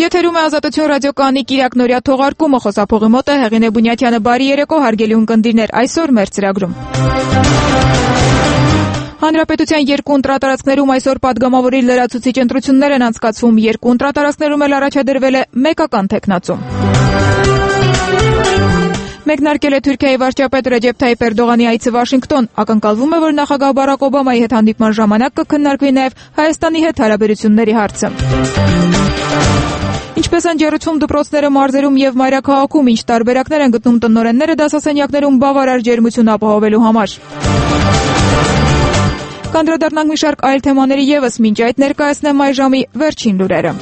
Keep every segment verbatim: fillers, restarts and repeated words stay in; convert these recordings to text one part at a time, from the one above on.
Եթերում է Ազատություն ռադիոկայանի կիրակնօրյա թողարկումը, խոսափողի մոտ է Հեղինե Բունյաթյանը։ Բարի երեկո, հարգելի ունկնդիրներ, այսօր մեր ծրագրում։ Հանրապետության երկու ընտրատարածքներում այսօր պատգամավորի լրացուցիչ ընտրություններ են անցկացվում, երկու ընտրատարածքներում էլ առաջադրվել է մեկական թեկնածու։ Մեկնարկել է Թուրքիայի վարչապետ Ռեջեփ Թայիփ Էրդողանի այցը Վաշինգտոն։ Ակնկալվում է, որ նախագահ Բարաք Օբամայի հետ հանդիպման ժամանակ կքննարկվի նաև Հայաստանի հետ հարաբերությունների հարցը։ Ինչպես են ջեռուցում դպրոցները մարզերում եւ մայրաքաղաքում, ինչ տարբերակներ են գտնում տնօրենները դասասենյակներում բավարար ջերմություն ապահովելու համար։ Կանդրադառնանք մի շարք այլ թեմաների եւս, մինչ այդ ներկայացնեմ այ ժամի վերջին լուրերը։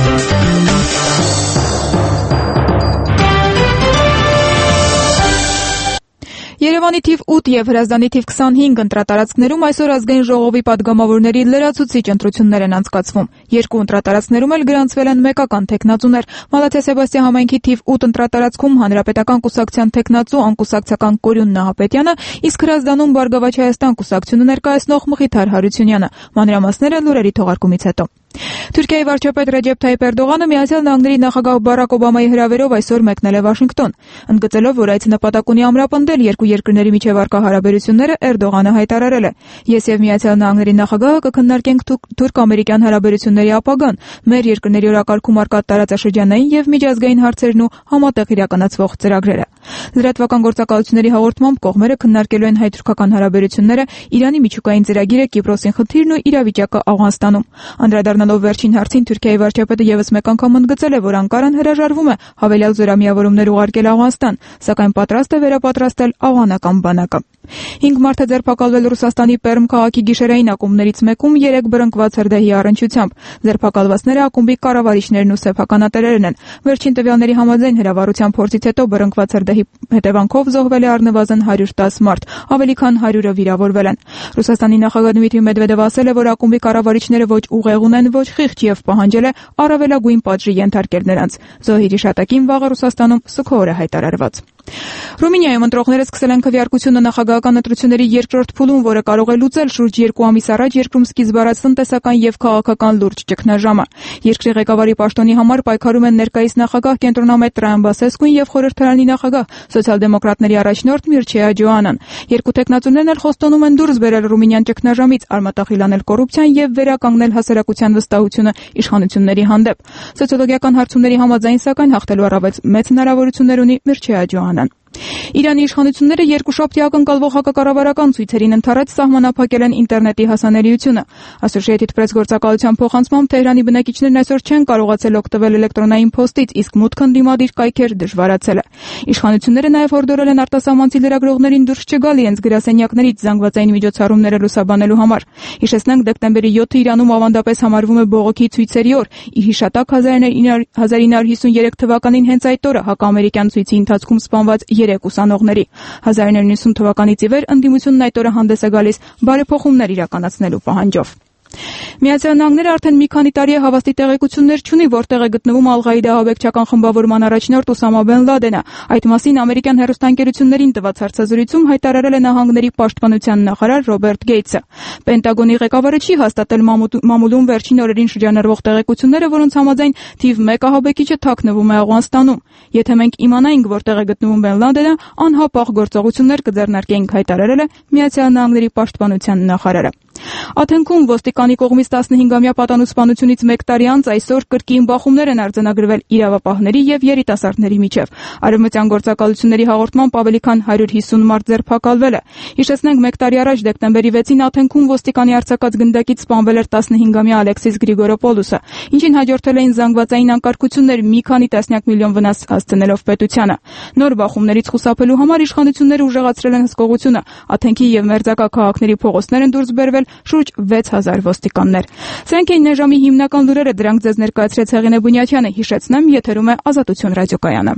Երևանի թիվ ութ եւ Հրազդանի թիվ քսանհինգ ընտրատարածքներում այսօր ազգային ժողովի պատգամավորների լրացուցիչ ընտրություններ են անցկացվում։ Երկու ընտրատարածքներում էլ գրանցվել են մեկական թեկնածուներ։ Մալաթիա Սեբաստիա համայնքի թիվ ութ ընտրատարածքում Հանրապետական կուսակցության թեկնածու անկուսակցական Կորյուն Նահապետյանը, իսկ Հրազդանում Բարգավաճ Հայաստան կուսակցությունը ներկայացնող Մխիթար Հարությունյանը։ Մանրամասները լուրերի թողարկումից հետո։ Թուրքիայի վարչապետ Ռեջեփ Թայիփ Էրդողանը Միացյալ Նահանգների նախագահ Բարաք Օբամայի հրավերով այսօր մեկնել է Վաշինգտոն։ Ընդգծելով, որ այցը նպատակ ունի ամրապնդել երկու երկրների միջև առկա հարաբերությունները, Էրդողանը հայտարարել է. «Ես եւ Միացյալ Նահանգների նախագահը կքննարկենք թուրք-ամերիկյան հարաբերությունների ապագան, մեր երկրների օրակարգում առկա տարածաշրջանային եւ միջազգային հարցերն ու համատեղ իրականացվող ծրագրերը»։ Լրատվական գործակալությունների հաղորդմամբ կողմերը քննարկելու են հայ-թուրքական հարաբերությունները, Իրանի միջուկային ծրագիրը, Կիպրոսին խնդիրն ու իրավիճակը Աֆղանստանում։ Անդրադառնալով վերջին հարցին, Թուրքիայի վարչապետը եւս մեկ անգամ ընդգծել է, որ Անկարան հրաժարվում է հավելյալ զորամիավորումներ ուղարկել Աֆղանստան, սակայն պատրաստ է վերապատրաստել աֆղանական բանակը։ Հինգ մարդ է ձերբակալվել Ռուսաստանի Պերմ քաղաքի գիշերային ակումբներից մեկում երեք բռնկված հրդեհի առնչությամբ։ Ձերբակալվածները ակումբի կառավարիչներն ու սեփականատերերն են։ Վերջին տվյալների համաձայն հրավառության փորձից հետո բռնկված հրդեհի հետևանքով զոհվել է առնվազն հարյուր տասը մարդ, ավելի քան հարյուրը վիրավորվել են։ Ռուսաստանի նախագահ Դմիտրի Մեդվեդևը ասել է, որ ակումբի կառավարիչները ոչ ուղեղ ունեն, ոչ խիղճ եւ պահանջել է առավելագույն պատժի ենթարկել նրանց։ Զոհերի հիշատակին վաղը Ռուսաստանում սուգահոր է հայտարարված։ Ռումինիայում ընտրողները սկսել են քվեարկությունը նախագահական ընտրությունների երկրորդ փուլում, որը կարող է լուծել շուրջ երկու ամիս առաջ երկրում սկիզբ առած տնտեսական եւ քաղաքական լուրջ ճգնաժամը։ Երկրի ղեկավարի պաշտոնի համար պայքարում են ներկայիս նախագահ կենտրոնամետ Տրայան Բասեսկուն եւ խորհրդարանի նախագահ սոցիալ-դեմոկրատների առաջնորդ Միրչեա Ջոանան։ Երկու տեխնացուներն էլ խոստանում են դուրս բերել Ռումինիան ճգնաժամից, արմատախիլանել կոռուպցիան եւ վերականգնել հասարակության վստահությունը իշխանությունների հանդեպ։ Սոցիոլոգիական հարցումների համաձայն, սակայն, հաղթելու առավել մեծ հնարավորություններ ունի Միրչեա Ջոանան։ Իրանի իշխանությունները երկուշաբթի ակնկալվող հակակառավարական ցույցերին ընդառաջ սահմանափակել են ինտերնետի հասանելիությունը։ Associated Press գործակալության փոխանցմամբ Թեհրանի բնակիչներն այսօր չեն կարողացել օգտվել էլեկտրոնային փոստից, իսկ մուտքը ընդդիմադիր կայքեր դժվարացել է։ Իշխանությունները նաև հորդորել են արտասահմանցի լրագրողներին դուրս չգալ իրենց գրասենյակներից զանգվածային միջոցառումները լուսաբանելու համար։ Հիշեցնենք, դեկտեմբերի յոթը Իրանում ավանդապես համարվում է բողոքի ցույցերի օր։ Ի հիշատակ հազար ինը հարյուր հիսունյուրե թվականին հենց այդ օրը հակաամերիկյան ցույցի ընթացքում սպանված երեք ուսանողների։ հազար ինը հարյուր նվաթ թվականից ի վեր ընդդիմությունն այդ օրը հանդես է գալիս բարեփոխումներ իրականացնելու պահանջով։ Միացյալ Նահանգները արդեն մի քանի տարի է հավաստի տեղեկություններ չունի, որտեղ է գտնվում Ալ-Ղաիդա ահաբեկչական խմբավորման առաջնորդ Ուսամա Բեն Լադենը։ Այդ մասին ամերիկյան հեռուստաընկերություններին տված հարցազրույցում հայտարարել է Նահանգների պաշտպանության նախարար Ռոբերտ Գեյթսը։ Պենտագոնի ղեկավարը չի հաստատել մամուլում վերջին օրերին շրջանառվող տեղեկությունները, որոնց համաձայն թիվ մեկ ահաբեկիչը թաքնվում է Աֆղանստանում։ Եթե մենք իմանայինք, որտեղ է գտնվում Բեն Լադենը, անհապաղ գործողություններ կձեռնարկեինք, հայտարարել է Միացյալ Նահանգների պաշտպանության նախարարը։ Աթենքում ոստիկանի կողմից տասնհինգամյա պատանուսպանությունից մեկ տարի անց այսօր կրկին բախումներ են արձանագրվել իրավապահների եւ երիտասարդների միջև։ Արևմտյան գործակալությունների հաղորդմամբ ավելի քան հարյուր հիսուն մարդ ձերբակալվել է։ Հիշեցնենք, մեկ տարի առաջ դեկտեմբերի վեցին Աթենքում ոստիկանի արձակած գնդակից սպանվել էր տասնհինգամյա Ալեքսիս Գրիգորոպոլոսը, ինչին հաջորդել էին զանգվածային անկարգություններ, մի քանի տասնյակ միլիոն վնաս հասցնելով պետությանը։ Նոր բախումներից խուսափելու համար իշխանությունները ուժեղացրել են հսկողությունը։ Աթենքի եւ մերձակա քաղաքների փողոցներ են դուրս բերվել շուրջ վեց հազար ոստիկաններ։ Սրանք էին այժմի հիմնական լուրերը, դրանք ձեզ ներկայացրեց Հեղինե Բունյաթյանը։ Հիշեցնեմ, եթերում է Ազատություն ռադիոկայանը։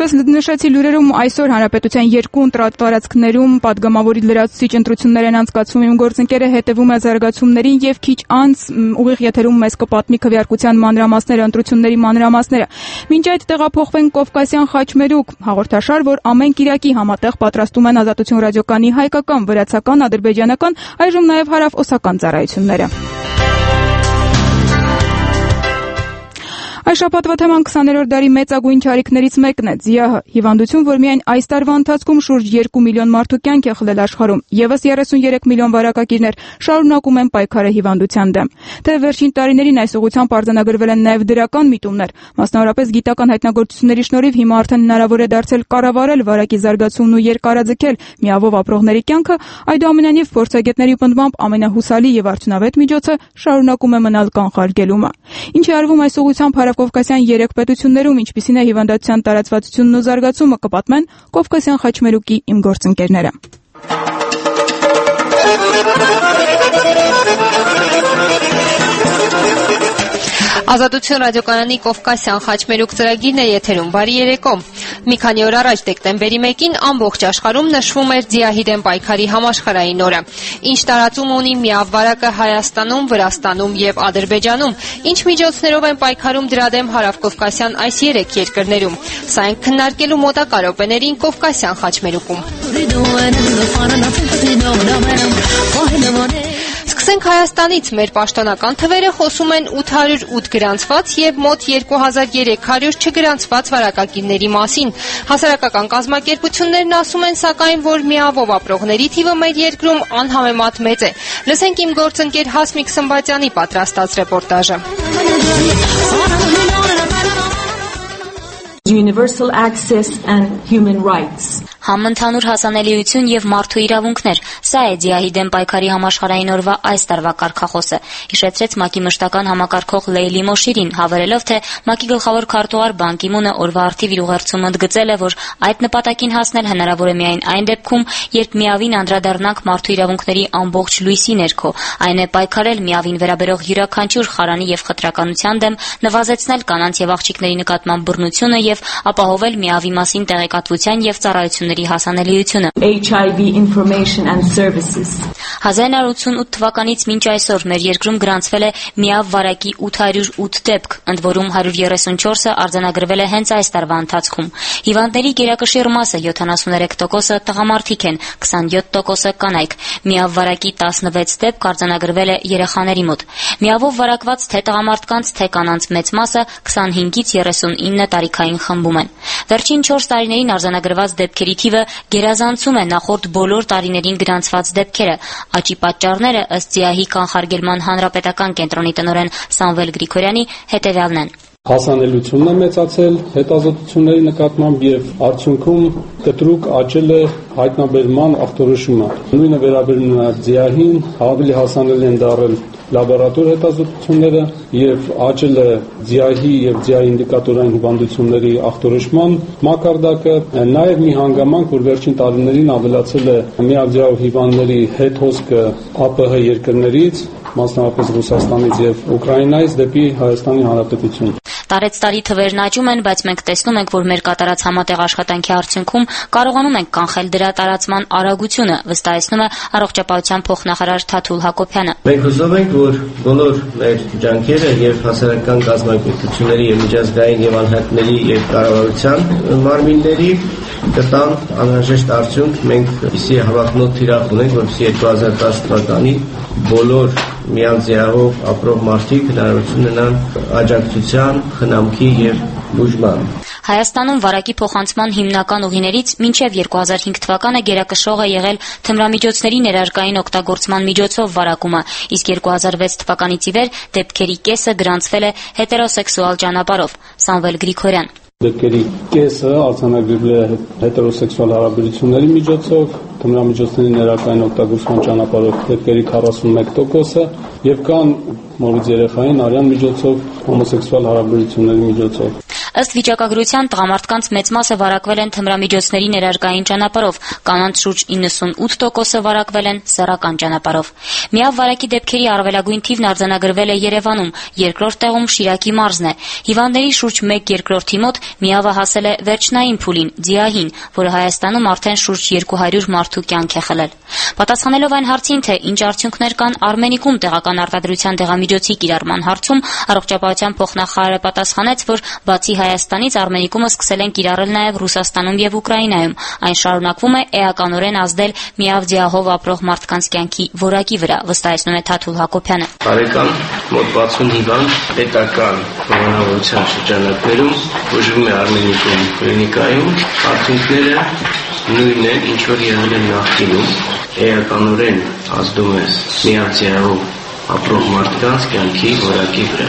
Ինչպես նշեցի լուրերում, այսօր հանրապետության երկու ընտրատարածքներում падգամավորի լրացուցիչ ընտրություններ են անցկացվում։ Իմ գործընկերը հետևում է զարգացումներին եւ քիչ անց ուղիղ եթերում մեզ կպատնի քվեարկության մանրամասները, ընտրությունների մանրամասները։ Մինչ այդ տեղափոխվենք Կովկասյան խաչմերուկ, հաղորդաշար, որ ամեն կիրակի համատեղ պատրաստում են Ազատություն ռադիոկայանի հայկական, վրացական, ադրբեջանական, այժմ նաեւ հարավօսական ծառայությունները։ Այս շաբաթվա թեման քսաներորդ դարի մեծագույն չարիքներից մեկն է՝ ՁԻԱՀ, հիվանդություն, որ միայն այս տարվա ընթացքում շուրջ երկու միլիոն մարդու կյանք է խլել աշխարհում։ Եվս երեսունյուրեք միլիոն վարակագիրներ շարունակում են պայքարը հիվանդության դեմ։ Թե վերջին տարիներին այս ուղղությամբ արձանագրվել են նաև դրական միտումներ, մասնավորապես գիտական հայտնագործությունների շնորհիվ հիմա արդեն հնարավոր է դարձել կառավարել վարակի զարգացումն ու երկարաձգել միավով ապրողների կյանքը, այդուամենայնիվ փորձագետների պնդմամբ ամենահուսալի եւ արդյունավետ միջոցը շարունակում է մնալ կանխարգելումը։ Ինչ է արվում այս ուղղությամբ Կովկասյան երեք պետություններում, ինչպիսին է հիվանդության տարածվածությունն ու զարգացումը, կպատմեն Կովկասյան խաչմերուկի իմ գործընկերները։ Ազատություն ռադիոկայանի Կովկասյան խաչմերուկ ծրագիրն է եթերում։ Բարի երեկո։ Մի քանի օր առաջ դեկտեմբերի մեկին ամբողջ աշխարհում նշվում էր ՁԻԱՀ-ի դեմ պայքարի համաշխարհային օրը։ Ինչ տարածում ունի միավ վարակը Հայաստանում, Վրաստանում եւ Ադրբեջանում, ինչ միջոցներով են պայքարում դրա դեմ հարավկովկասյան այս երեք երկրներում։ Սա ենք քննարկելու մոտակա րոպեներին Կովկասյան խաչմերուկում։ Սկսենք Հայաստանից։ Մեր պաշտոնական թվերը խոսում են ութ հարյուր ութ գրանցված եւ մոտ երկու հազար երեք հարյուր չգրանցված վարակագիրների մասին։ Հասարակական կազմակերպություններն ասում են սակայն, որ միավով ապրողների թիվը մեր երկրում անհամեմատ մեծ է։ Լսենք իմ գործընկեր Հասմիկ Սմբատյանի պատրաստած ռեպորտաժը։ Universal access and human rights. Համընդհանուր հասանելիություն եւ մարդու իրավունքներ։ Սա է ՁԻԱՀ-ի դեմ պայքարի համաշխարհային օրվա այս տարվա կարգախոսը։ Հիշեցրեց ՄԱԿ-ի մշտական համակարգող Լեյլի Մոշիրին, հավելելով, թե ՄԱԿ-ի գլխավոր քարտուղար Բան Կի Մունը օրվա արդիվ իր ուղերձում ընդգծել է, որ այդ նպատակին հասնել հնարավոր է միայն այն դեպքում, երբ միավին անդրադառնանք մարդու իրավունքների ամբողջ լույսի ներքո, այն է պայքարել միավին վերաբերող յուրաքանչյուր խարանի եւ խտրականության դեմ, նվազեցնել կանանց եւ աղջիկների նկատմամբ բռնությունը եւ ապահովել միավի մասին տեղեկատվության եւ ծառայությունների հասանելիությունը։ H I V information and services. հազար նույնսուն ութ թվականից մինչ այսօր մեր երկրում գրանցվել է միավ վարակի ութ հարյուր ութ դեպք, ընդ որում հարյուր երեսունչորսը արձանագրվել է հենց այս տարվա ընթացքում։ Հիվանդների գերակշիռ մասը յոթանասուներեք տոկոսը տղամարդիկ են, քսանյոթ տոկոսը կանայք։ Միավ վարակի տասնվեց դեպք արձանագրվել է երեխաների մոտ։ Միավով վարակված թե տղամարդկանց, թե կանանց մեծ մասը քսանհինգից երեսունինը տարիքային խմբում են։ Վերջին չորս տարիներին արձանագրված դեպքերի թիվը գերազանցում է նախորդ բոլոր տարիներին գրանցված դեպքերը։ Աճի պատճառները ըստ ԶԻԱՀ-ի կանխարգելման հանրապետական կենտրոնի տնօրեն Սամվել Գրիգորյանի հետևյալն են։ Հասանելիությունն է մեծացել հետազոտությունների նկատմամբ եւ արդյունքում կտրուկ աճել է հայտնաբերման ախտորոշումը։ Նույնը վերաբերում է նաեւ ԶԻԱՀ-ին, ավելի հասանելի են դարձել լաբորատոր հետազոտությունները եւ աճել է ՁԻԱՀ-ի եւ ՁԻԱՀ-ի ինդիկատորային հիվանդությունների ախտորոշման մակարդակը, նաեւ մի հանգամանք, որ վերջին տարիներին ավելացել է միաձիահով հիվանդների հետ հոսքը A P H երկրներից, մասնավորապես Ռուսաստանից եւ Ուկրաինայից դեպի Հայաստանի Հանրապետություն։ Տարեց տարի թվերն աճում են, բայց մենք տեսնում ենք, որ մեր կատարած համատեղ աշխատանքի արդյունքում կարողանում ենք կանխել դրա տարածման արագությունը, վստահեցնում է առողջապահության փոխնախարար Թաթուլ Հակոբյանը։ Մենք հուսով ենք, որ բոլոր մեր ջանքերը եւ հասարակական կազմակերպությունների եւ միջազգային եւ անհատների եւ կառավարության մարմինների կտան անհրաժեշտ արդյունք։ Մենք իսի հավակնոտ թիրախ ունենք, որպեսզի երկու հազար տասը թվականի բոլոր միանձիահով ապրող մարդիկ հնարավորություն ունենան աջակցության, խնամքի եւ բուժման։ Հայաստանում վարակի փոխանցման հիմնական ուղիներից մինչև երկու հազար հինգ թվականը գերակշռող է եղել թմրամիջոցների ներարկային օգտագործման միջոցով վարակումը, իսկ երկու հազար վեց թվականից ի վեր դեպքերի կեսը գրանցվել է հետերոսեքսուալ ճանապարհով։ Սամվել Գրիգորյան։ Դեպքերի կեսը արձանագրվել է հետերոսեքսուալ հարաբերությունների միջոցով, թմրամիջոցների ներարկային օգտագործման ճանապարհով դեպքերի քառասունմեկ տոկոսը եւ կան մորուց երեխային արյան միջոցով, հոմոսեքսուալ հարաբերությունների միջոցով։ Ըստ վիճակագրության տղամարդկանց մեծ մասը վարակվել են թմրամիջոցների ներարկային ճանապարհով, կանանց շուրջ իննսունութ տոկոսը վարակվել են սեռական ճանապարհով։ Միավ վարակի դեպքերի առավելագույն թիվն արձանագրվել է Երևանում, երկրորդ տեղում Շիրակի մարզն է։ Հիվանդների շուրջ մեկ երկրորդի մոտ միավը հասել է վերջնային փուլին՝ ձիահին, որը Հայաստանում արդեն շուրջ երկու հարյուր մարդու կյանք է խլել։ Պատասխանելով այն հարցին, թե ինչ արդյունքներ կան Արմենիկում տեղական արտադրության դեղամիջոցի կիրառման հարցում, առողջապահության փոխնախարարը պատասխանեց, որ բացի Հայաստանից Արմենիկումը սկսել են կիրառել նաև Ռուսաստանում եւ Ուկրաինայում։ Այն շարունակվում է էականորեն ազդել միավ ձիահով ապրող մարդկանց կյանքի որակի վրա, վստահեցնում է Թաթուլ Հակոբյանը։ Բարեկամ, մոտ վաթսուն հիվանդ պետական հովանավորության շրջանակներում բուժվում է Արմենիկում կլինիկայում, արդյունքները նույնն են, ինչ որ եղել են նախկինում, էականորեն ազդում է միավ ձիահով ապրող մարդկանց կյանքի որակի վրա։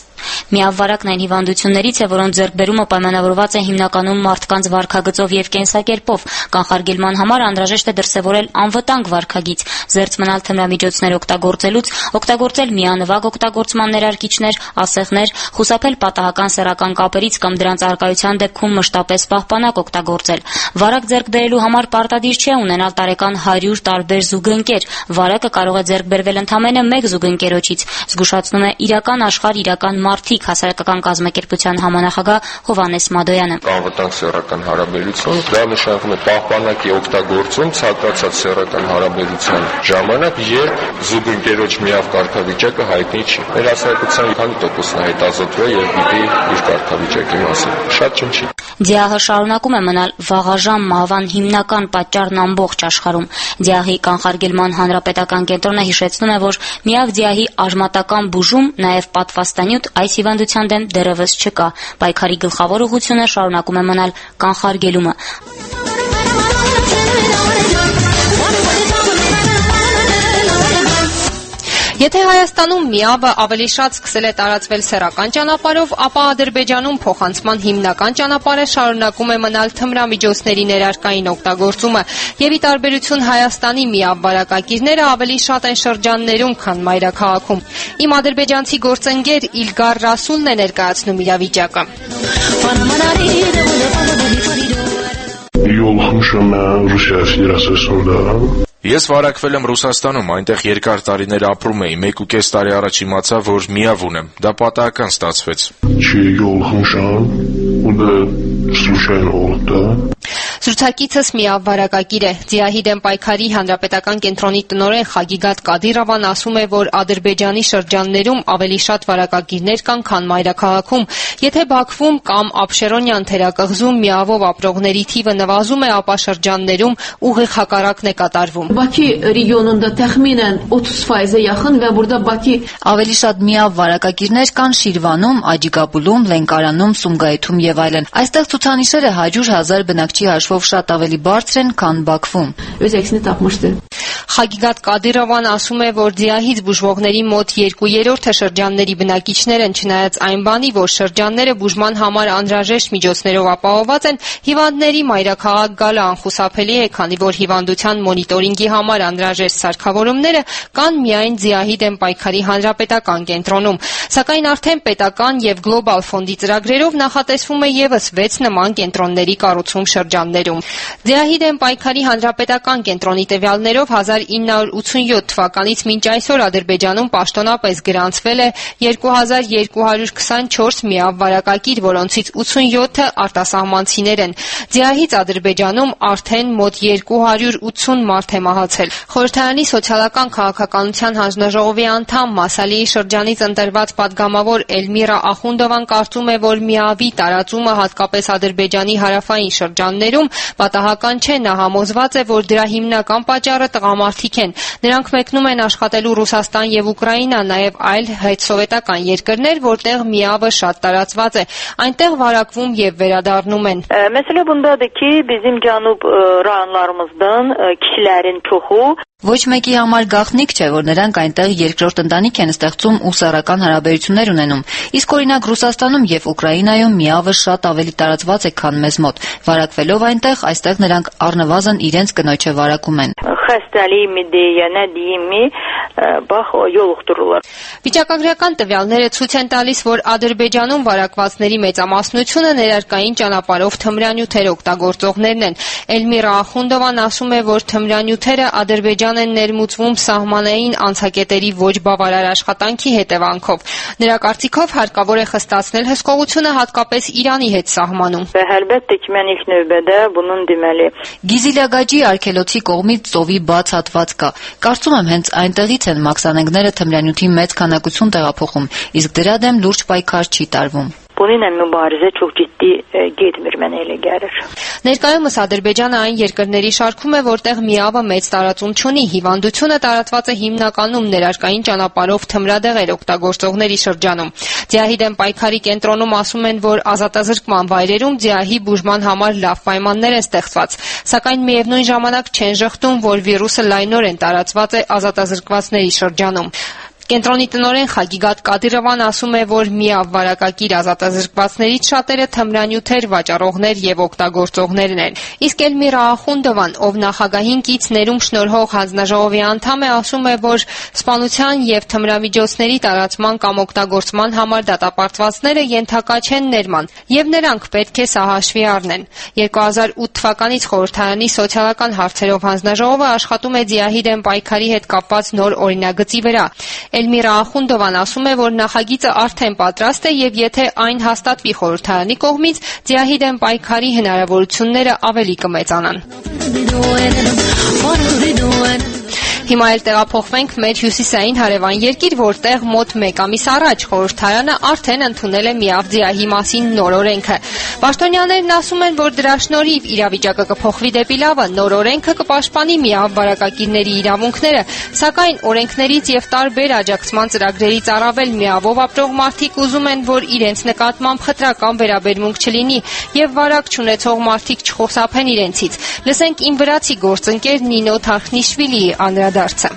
Միավ վարակն այն հիվանդություններից է, որոնց ձեռքբերումը պայմանավորված է հիմնականում մարդկանց վարքագծով եւ կենսակերպով։ Կանխարգելման համար անհրաժեշտ է դրսևորել անվտանգ վարքագիծ, զերծ մնալ թմրամիջոցներ օգտագործելուց, օգտագործել միանվագ օգտագործման ներարկիչներ, ասեղներ, խուսափել պատահական սեռական կապերից կամ դրանց առկայության դեպքում մշտապես պահպանակ օգտագործել։ Վարակ ձեռք բերելու համար պարտադիր չէ ունենալ տարեկան հարյուր տարբեր զուգընկեր։ Վարակը կարող է ձեռք բերվել ընդամենը մեկ զուգընկերոջից, զգուշացնում է իրական աշխարհ, իրական մարդիկ հասարակական կազմակերպության համանախագահ Հովհաննես Մադոյանը։ Անվտանգ սեռական հարաբերություն, դա նշանակում է պահպանակի օգտագործում ցանկացած սեռական հարաբերության ժամանակ, երբ զուգընկերոջ միավ կարգավիճակը հայտնի չի։ Մեր հասարակության քանի տոկոսն է հետազոտվել եւ գիտի իր կարգավիճակի մասին։ Շատ չնչի։ Ձիահը շարունակում է մնալ վաղաժամ մահվան հիմնական պատճառն ամբողջ աշխարհում։ Ձիահի կանխարգելման հանրապետական կենտրոնը հիշեցնում է, որ միավ ձիահի արմատական բուժում, նաև պատվաստանյութ այս հիվանդության դեմ դեռևս չկա։ Պայքարի գլխավոր ուղղությունը շարունակում է մնալ կանխարգելումը։ Եթե Հայաստանում միավը ավելի շատ սկսել է տարածվել սեռական ճանապարհով, ապա Ադրբեջանում փոխանցման հիմնական ճանապարհը շարունակում է մնալ թմրամիջոցների ներարկային օգտագործումը, եւ ի տարբերություն Հայաստանի միավ վարակագիրները ավելի շատ են շրջաններում, քան մայրաքաղաքում։ Իմ ադրբեջանցի գործընկեր Իլգար Ռասուլն է ներկայացնում իրավիճակը։ Ես վարակվել եմ Ռուսաստանում, այնտեղ երկար տարիներ ապրում էի, մեկ ու կես տարի առաջ իմացա, որ միավ ունեմ, դա պատահական ստացվեց։ Զրուցակիցս միավ վարակագիր է։ Ձիահի դեմ պայքարի հանրապետական կենտրոնի տնօրեն Խագիգատ Կադիրովան ասում է, որ Ադրբեջանի շրջաններում ավելի շատ վարակագիրներ կան, քան մայրաքաղաքում։ Եթե Բաքվում կամ Աբշերոնյան թերակղզում միավով ապրողների թիվը նվազում է, ապա շրջաններում ուղիղ հակառակն է կատարվում։ Բաքի ռեգիոնында təxminən otuz faizə yaxın və burada Bakı ավելի շատ միավ վարակագիրներ կան Շիրվանում, Աջիկապուլում, Լենկարանում, Սումգայիթում եւ այլն։ Այստեղ ցուցանիշերը հարյուր հազար բնակչի հաշվով շատ ավելի բարձր են, քան Բաքվում։ Öz əksini tapmışdı։ Խագիգատ Կադիրովան ասում է, որ ձիահից բուժվողների մոտ երկու երրորդը շրջանների բնակիչներ են, չնայած այն բանի, որ շրջանները բուժման համար անհրաժեշտ միջոցներով ապահովված են, հիվանդների մայրաքաղաք գալը անխուսափելի է, քանի որ հիվանդության մոնիտորինգի համար անհրաժեշտ սարքավորումները կան միայն ձիահի դեմ պայքարի հանրապետական կենտրոնում։ Սակայն արդեն պետական եւ գլոբալ ֆոնդի ծրագրերով նախատեսվում է եւս վեց նման կենտրոնների կառուցում շրջաններում։ Ձիահի դեմ պայքարի հանրապետական կենտրոնի տվյալներով հազար ինը հարյուր ութսունյոթ թվականից մինչ այսօր Ադրբեջանում պաշտոնապես գրանցվել է երկու հազար երկու հարյուր քսանչորս միավ վարակագիր, որոնցից ութսունյոթը արտասահմանցիներ են։ Ձիահից Ադրբեջանում արդեն մոտ երկու հարյուր ութսուն մարդ է մահացել։ Խորհրդարանի սոցիալական քաղաքականության հանձնաժողովի անդամ Մասալիի շրջանից ընտրված պատգամավոր Էլմիրա Ախունդովան կարծում է, որ միավի տարածումը հատկապես Ադրբեջանի հարավային շրջաններում պատահական չէ, նա համոզված է, որ դրա հիմնական պատճառը տղամարդիկ են։ Նրանք մեկնում են աշխատելու Ռուսաստան եւ Ուկրաինա, նաեւ այլ հետսովետական երկրներ, որտեղ միավը շատ տարածված է։ Այնտեղ վարակվում եւ վերադառնում են։ Məsələ bundadır ki, bizim cənub rayonlarımızdan kişilərin çoxu Ոչ մեկի համար գաղտնիք չէ, որ նրանք այնտեղ երկրորդ ընտանիք են ստեղծում ու սեռական հարաբերություններ ունենում։ Իսկ օրինակ Ռուսաստանում եւ Ուկրաինայում միավը շատ ավելի տարածված է, քան մեզ մոտ։ Վարակվելով այնտեղ, այստեղ նրանք առնվազն իրենց կնոջը վարակում են։ xəstəliyimi deyə, nə deyimmi, bax yoluxdururlar։ Վիճակագրական տվյալները ցույց են տալիս, որ Ադրբեջանում վարակվածների մեծամասնությունը ներարկային ճանապարհով թմրանյութեր օգտագործողներն են։ Էլմիրա Ախունդովան ասում է, որ թմրանյութերը Ադրբեջան են ներմուծվում սահմանային անցակետերի ոչ բավարար աշխատանքի հետևանքով։ Նրա կարծիքով հարկավոր է խստացնել հսկողությունը հատկապես Իրանի հետ սահմանում։ Əlbəttə ki, mən ilk növbədə bunun deməli Գիզիլագաջի արգելոցի կողմից ծովի բաց հատված կա։ Կարծում եմ հենց այնտեղից են մաքսանենգները թմրանյութի մեծ քանակություն տեղափոխում, իսկ դրա դեմ լուրջ պայքար չի տարվում։ Bununla mübarizə çox ciddi getmir, mənə elə gəlir։ Ներկայումս Ադրբեջանը այն երկրների շարքում է, որտեղ միավը մեծ տարածում չունի։ Հիվանդությունը տարածված է հիմնականում ներարկային ճանապարհով թմրադեղեր օգտագործողների շրջանում։ Ձիահի դեմ պայքարի կենտրոնում ասում են, որ ազատազրկման վայրերում ձիահի բուժման համար լավ պայմաններ են ստեղծված, սակայն միևնույն ժամանակ չեն ժխտում, որ վիրուսը լայնորեն տարածված է ազատազրկվածների շրջանում։ Կենտրոնի տնօրեն Խագիգատ Կադիրովան ասում է, որ միավ վարակակիր ազատազրկվածներից շատերը թմրանյութեր վաճառողներ եւ օգտագործողներն են։ Իսկ Էլմիրա Ախունդովան, ով նախագահին կից ներում շնորհող հանձնաժողովի անդամ է, ասում է, որ սպանության եւ թմրամիջոցների տարածման կամ օգտագործման համար դատապարտվածները ենթակա չեն ներման, եւ նրանք պետք է սա հաշվի առնեն։ երկու հազար ութ թվականից խորհրդարանի սոցիալական հարցերով հանձնաժողովը աշխատում է ձիահի դեմ պայքարի հետ կապված նոր օրինագծի վրա։ Էլմիրա Ախունդովան ասում է, որ նախագիծը արդեն պատրաստ է եւ եթե այն հաստատվի խորհրդարանի կողմից, ձիահի դեմ պայքարի հնարավորությունները ավելի կմեծանան։ Հիմա էլ տեղափոխվենք մեր հյուսիսային հարևան երկիր, որտեղ մոտ մեկ ամիս առաջ խորհրդարանը արդեն ընդունել է միավ ձիահի մասին նոր օրենքը։ Պաշտոնյաներն ասում են, որ դրա շնորհիվ իրավիճակը կփոխվի դեպի լավը, նոր օրենքը կպաշտպանի միավ վարակակիրների իրավունքները, սակայն օրենքներից եւ տարբեր աջակցման ծրագրերից առավել միավով ապրող մարդիկ ուզում են, որ իրենց նկատմամբ խտրական վերաբերմունք չլինի եւ վարակ չունեցող մարդիկ չխոսափեն իրենցից։ Լսենք իմ վրացի գործընկեր Նինո Թարխնիշվիլիի անդրադարձը։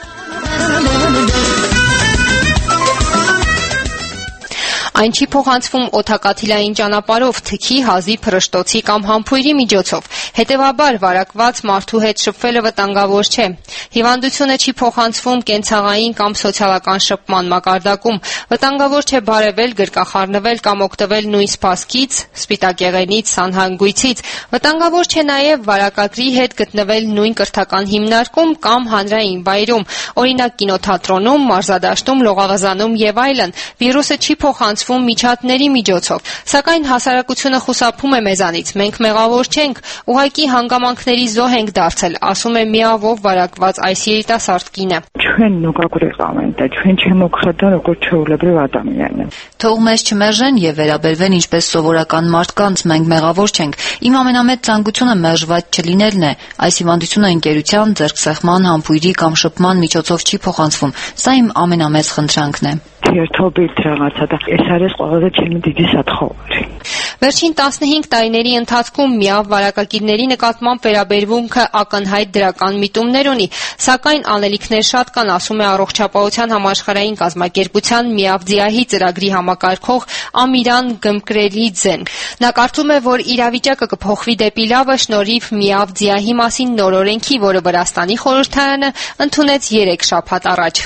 Այն չի փոխանցվում օդակաթիլային ճանապարհով, թքի, հազի, փռշտոցի կամ համբույրի միջոցով։ Հետևաբար վարակված մարդու հետ շփվելը վտանգավոր չէ։ Հիվանդությունը չի փոխանցվում կենցաղային կամ սոցիալական շփման մակարդակում։ Վտանգավոր չէ բարևել, գրկախառնվել կամ օգտվել նույն սպասքից, սպիտակեղենից, սանհանգույցից։ Վտանգավոր չէ նաև վարակագրի հետ գտնվել նույն կրթական հիմնարկում կամ հանրային վայրում, օրինակ կինոթատրոնում, մարզադաշտում, լողավազանում եւ այլն։ Վիրուսը չի փոխանցվում միջատների միջոցով, սակայն հասարակությունը խուսափում է մեզանից, մենք մեղավոր չենք, ուղղակի հանգամանքների զոհ ենք դարձել, ասում է միավով վարակված այս երիտասարդ կինը։ Չեն նուկակուրեկամ են, դա չեն չեմոքրատան օգոտ չուլեբրև ադամյանն են։ Թող մեզ չմերժեն եւ վերաբերվեն ինչպես սովորական մարդկանց, մենք մեղավոր չենք։ Իմ ամենամեծ ցանկությունը մերժված չլինելն է։ Այս հիվանդությունը ընկերության, ձեռքսեղման, համբույրի կամ շփման միջոցով չի փոխանցվում։ Սա իմ ամենամեծ խնդրանքն է։ Երթոբիլ դրամացա դա այս արես ყողაზე չեմ դիգի սատխովի։ Վերջին տասնհինգ տարիների ընթացքում միավ վարակակիրների նկատմամբ վերաբերմունքը ակնհայտ դրական միտումներ ունի, սակայն անելիքներ շատ կան, ասում է Առողջապահության համաշխարհային կազմակերպության միավ ձիահի ծրագրի համակարգող Ամիրան Գմկրելիձեն։ Նա կարծում է, որ իրավիճակը կփոխվի դեպի լավը շնորհիվ միավ ձիահի մասին նոր օրենքի, որը Վրաստանի խորհրդարանը ընդունեց երեք շաբաթ առաջ։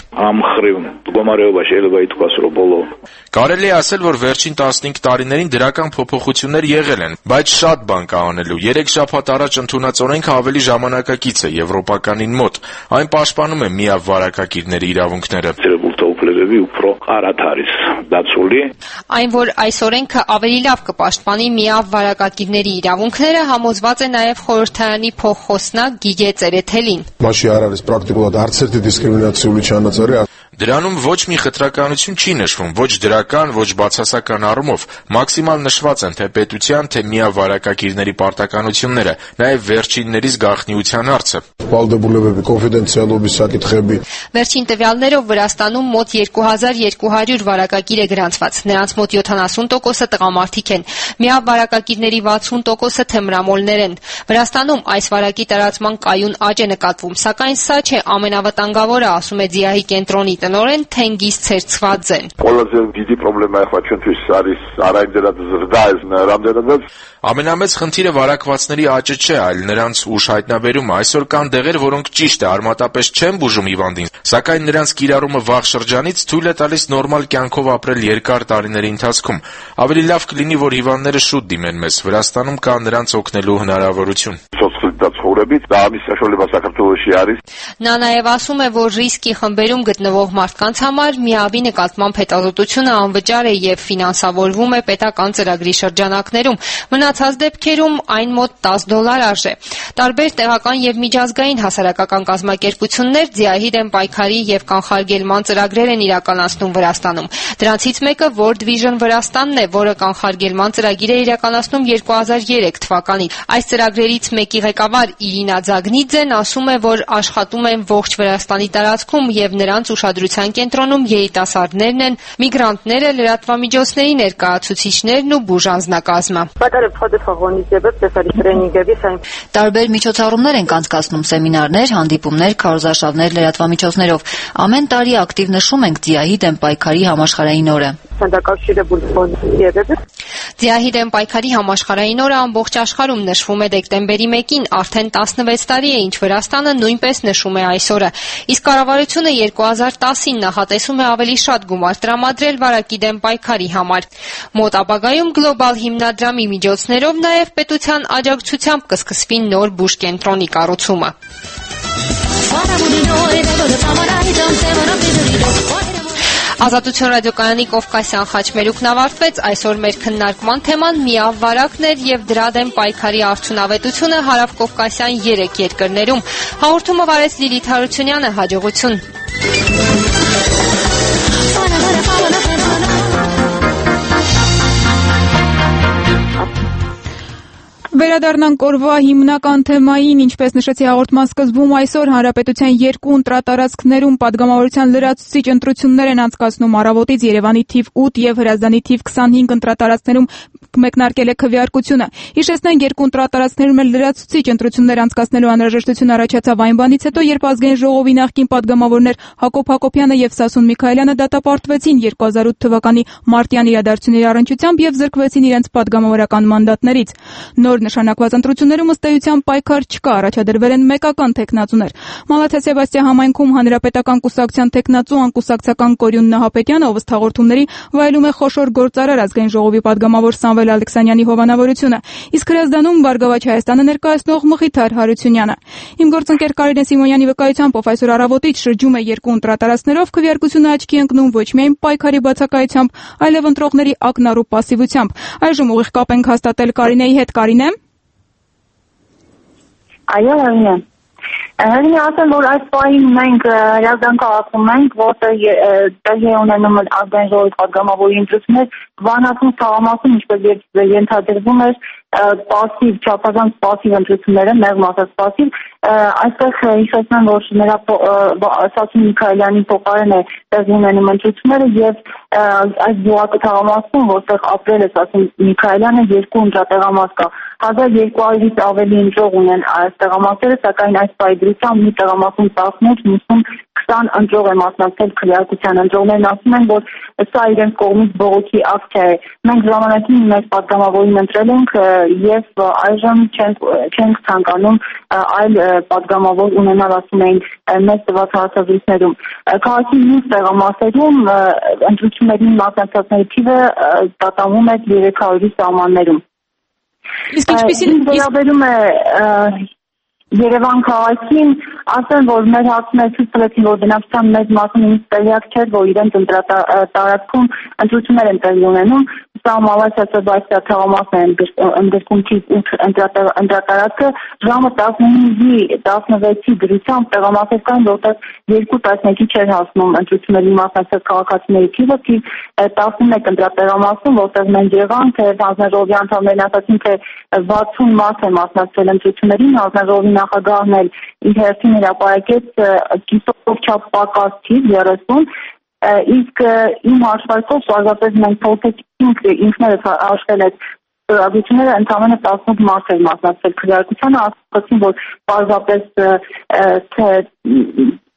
Կարելի է ասել, որ վերջին տասնհինգ տարիներին դրական փոփոխություններ եղել են, բայց շատ բան կա անելու։ Երեք շաբաթ առաջ ընդունած օրենքը ավելի ժամանակակից է եվրոպականին մոտ։ Այն պաշտպանում է միավ վարակակիրների իրավունքները։ Այն, որ այս օրենքը ավելի լավ կպաշտպանի միավ վարակակիրների իրավունքները, համոզված է նաև խորհրդարանի փոխխոսնակ Գիգե Ծերեթելին։ Դրանում ոչ մի խտրականություն չի նշվում, ոչ դրական, ոչ բացասական առումով։ Մաքսիմալ նշված են թե պետության, թե միավ վարակակիրների պարտականությունները, նաև վերջիններիս գաղտնիության հարցը։ Վերջին տվյալներով Վրաստանում մոտ երկու հազար երկու հարյուր վարակակիր է գրանցված։ Նրանց մոտ յոթանասուն տոկոսը տղամարդիկ են։ Միավ վարակակիրների վաթսուն տոկոսը թմրամոլներ են։ Վրաստանում այս վարակի տարածման կայուն աճ է նկատվում, սակայն սա չէ ամենավտանգավորը, ասում է ձիահի կենտրոնի տնօրեն Թենգիզ Ցերցվաձեն։ Ყველაზე დიდი პრոբլემა ახლა ჩვენთვის არის არაიმდენად զრდა ეს რამდენადაც Ամենամեծ խնդիրը վարակվածների աճը չէ, այլ նրանց ուշ հայտնաբերումը։ Այսօր կան դեղեր, որոնք ճիշտ է, արմատապես չեն բուժում հիվանդին, սակայն նրանց կիրառումը վաղ շրջանից թույլ է տալիս նորմալ կյանքով ապրել երկար տարիների ընթացքում։ Ավելի լավ կլինի, որ հիվանդները շուտ դիմեն մեզ։ Վրաստանում կա նրանց օգնելու հնարավորություն։ Նա նաև ասում է, որ ռիսկի խմբերում գտնվող մարդկանց համար միավի նկատմամբ հետազոտությունը անվճար է եւ ֆինանսավորվում է պետական ծրագրի շրջանակներում։ Մնացած դեպքերում այն մոտ տասը դոլար արժե։ Տարբեր տեղական եւ միջազգային հասարակական կազմակերպություններ ձիահի դեմ պայքարի եւ կանխարգելման ծրագրեր են իրականացնում Վրաստանում։ Դրանցից մեկը World Vision Վրաստանն է, որը կանխարգելման ծրագիր է իրականացնում երկու հազար երեք թվականին։ Այս ծրագրերից մեկի ղեկավար Իրինա Ձագնիձեն ասում է, որ աշխատում են ողջ Վրաստանի տարածքում եւ նրանց ուշադրության կենտրոնում երիտասարդներն են, միգրանտները, լրատվամիջոցների ներկայացուցիչներն ու բուժանձնակազմը։ Տարբեր միջոցառումներ են անցկացնում սեմինարներ, հանդիպումներ, քարոզարշավներ լրատվամիջոցներով։ Ամեն տարի ակտիվ նշում ենք ձիահի դեմ պայքարի համաշխարհային օրը։ Ձիահի դեմ պայքարի համաշխարհային օրը ամբողջ աշխարհում նշվում է դեկտեմբերի մեկին, արդեն տասնվեց տարի է, ինչ Վրաստանը նույնպես նշում է այս օրը։ Իսկ կառավարությունը երկու հազար տասին նախատեսում է ավելի շատ գումար տրամադրել վարակի դեմ պայքարի համար։ Մոտ ապագայում գլոբալ հիմնադրամի միջոցներով նաև պետության աջակցությամբ կսկսվի նոր բուժկենտրոնի կառուցումը։ Ազատություն ռադիոկայանի Կովկասյան խաչմերուկն ավարտվեց, այսօր մեր քննարկման թեման միավ վարակն էր եւ դրա դեմ պայքարի արդյունավետությունը հարավկովկասյան երեք երկրներում։ Հաղորդումը վարեց Լիլիթ Հարությունյանը, հաջողություն։ Վերադառնանք օրվա հիմնական թեմային, ինչպես նշեցի հաղորդման սկզբում, այսօր հանրապետության երկու ընտրատարածքներում падգամավորության լրացուցիչ ընտրություններ են անցկացնում առավոտից Երևանի թիվ ութ եւ Հրազդանի թիվ քսանհինգ ընտրատարածքներում մեկնարկել է քվեարկությունը։ Հիշեցնենք, երկու ընտրատարածքներում էլ լրացուցիչ ընտրություններ անցկացնելու անհրաժեշտություն առաջացավ այն բանից հետո, երբ ազգային ժողովի նախկին падգամավորներ Հակոբ Հակոբյանը եւ Սասուն Միքայելյանը դատապարտվեցին երկու հազար ութ թվականի մարտյան իրադարձությունների առնչությամբ եւ զրկվեցին իրենց падգամավորական մանդատներից։ Նոր նշանակված ընտրություններում ըստ էության պայքար չկա, առաջադրվել են մեկական թեկնածուներ։ Մալաթիա Սեբաստիա համայնքում հանրապետական կուսակցության թեկնածու անկուսակցական Կորյուն Նահապետյանը, ով ըստ հաղորդումների վայելում է խոշոր գործարար ազգային ժողովի падգամավոր Սամվել Ալեքսանյանի հովանավորությունը, իսկ Հրազդանում Բարգավաճ Հայաստանը ներկայացնող Մխիթար Հարությունյանը։ Իմ գործընկեր Կարինե Սիմոնյանի վկայությամբ, ով այսօր առավոտից շրջում է երկու ընտրատարածքներով, քվեարկությունը աչքի ընկնում ոչ միայն պայքարի բացակայությամբ, այլև ընտրողների ակնառու պասիվությամբ։ Այժմ ուղիղ կապ ենք հաստատել Կարինեի հետ։ Կարինե։ Այո, Արինե։ Հենց ասեմ, որ այս պահին մենք Հրազդան քաղաքում ենք, որտեղ տեղի ունենում են ազգային ժողովի падգամավորի ընտրություններ, Վանացում թաղամասում, ինչպես ենթադրվում էր, պասիվ, չափազանց պասիվ ընտրությունները, մեղմ ասած պասիվ, այստեղ հիշեցնեմ, որ նրա Սասուն Միքայելյանի փոխարեն է տեղի ունենում ընտրությունները եւ այս բուհակը թաղամասում, որտեղ ապրել է Սասուն Միքայելյանը, երկու ընտրատեղամաս կա, հազար երկու հարյուրից ավելի ընտրող ունեն այս տեղամասերը, սակայն այս պայդրությամբ մի տեղամասում տասնութ, մյուսում քսան ընտրող է մասնակցել քվեարկության։ Ընտրողներն ասում են, որ սա իրենց կողմից բողոքի ակցիա է։ Մենք ժամանակին մեր падգամավորին ընտրել ենք եւ այժմ չենք չենք ցանկանում այլ падգամավոր ունենալ, ասում էին մեծ տված հարցազրույցներում։ Քաղաքի մյուս տեղամասերում ընտրությունների մասնակցողների թիվը տատանվում է երեք հարյուրի սահմաններում։ Իսկ ինչպեսին վերաբերում է Երևան քաղաքին, ասեմ, որ մեր հարցները ցույց տվեցին, որ բնակչության մեծ մասը նույնիսկ տեղյակ չէր, որ իրենց ընտրատարածքում ընտրություններ են տեղի ունենում։ Սա Մալաթիա Սեբաստիա թաղամասն է ընդգրկում թիվ ութ ընտրատարածքը, ժամը տասնհինգի տասնվեցի դրությամբ տեղամասեր կային, որտեղ երկու տասնյակի չէր հասնում ընտրությունների մասնակցած քաղաքացիների թիվը, թիվ տասնմեկ ընտրատեղամասում, որտեղ մենք եղանք, հանձնաժողովի անդամներն ասացին, թե վաթսուն մարդ է մասնակցել ընտրություններին, հանձնաժողովի նախագահն էլ իր հերթին հրապարակեց կիսով չափ պակաս թիվ երեսուն, իսկ իմ հաշվարկով պարզապես մենք փոխեցինք ինքներս հաշվել այդ ծրագրությունները, ընդամենը տասնութ մարդ էր մասնակցել քվեարկությանը, ասացին, որ պարզապես թե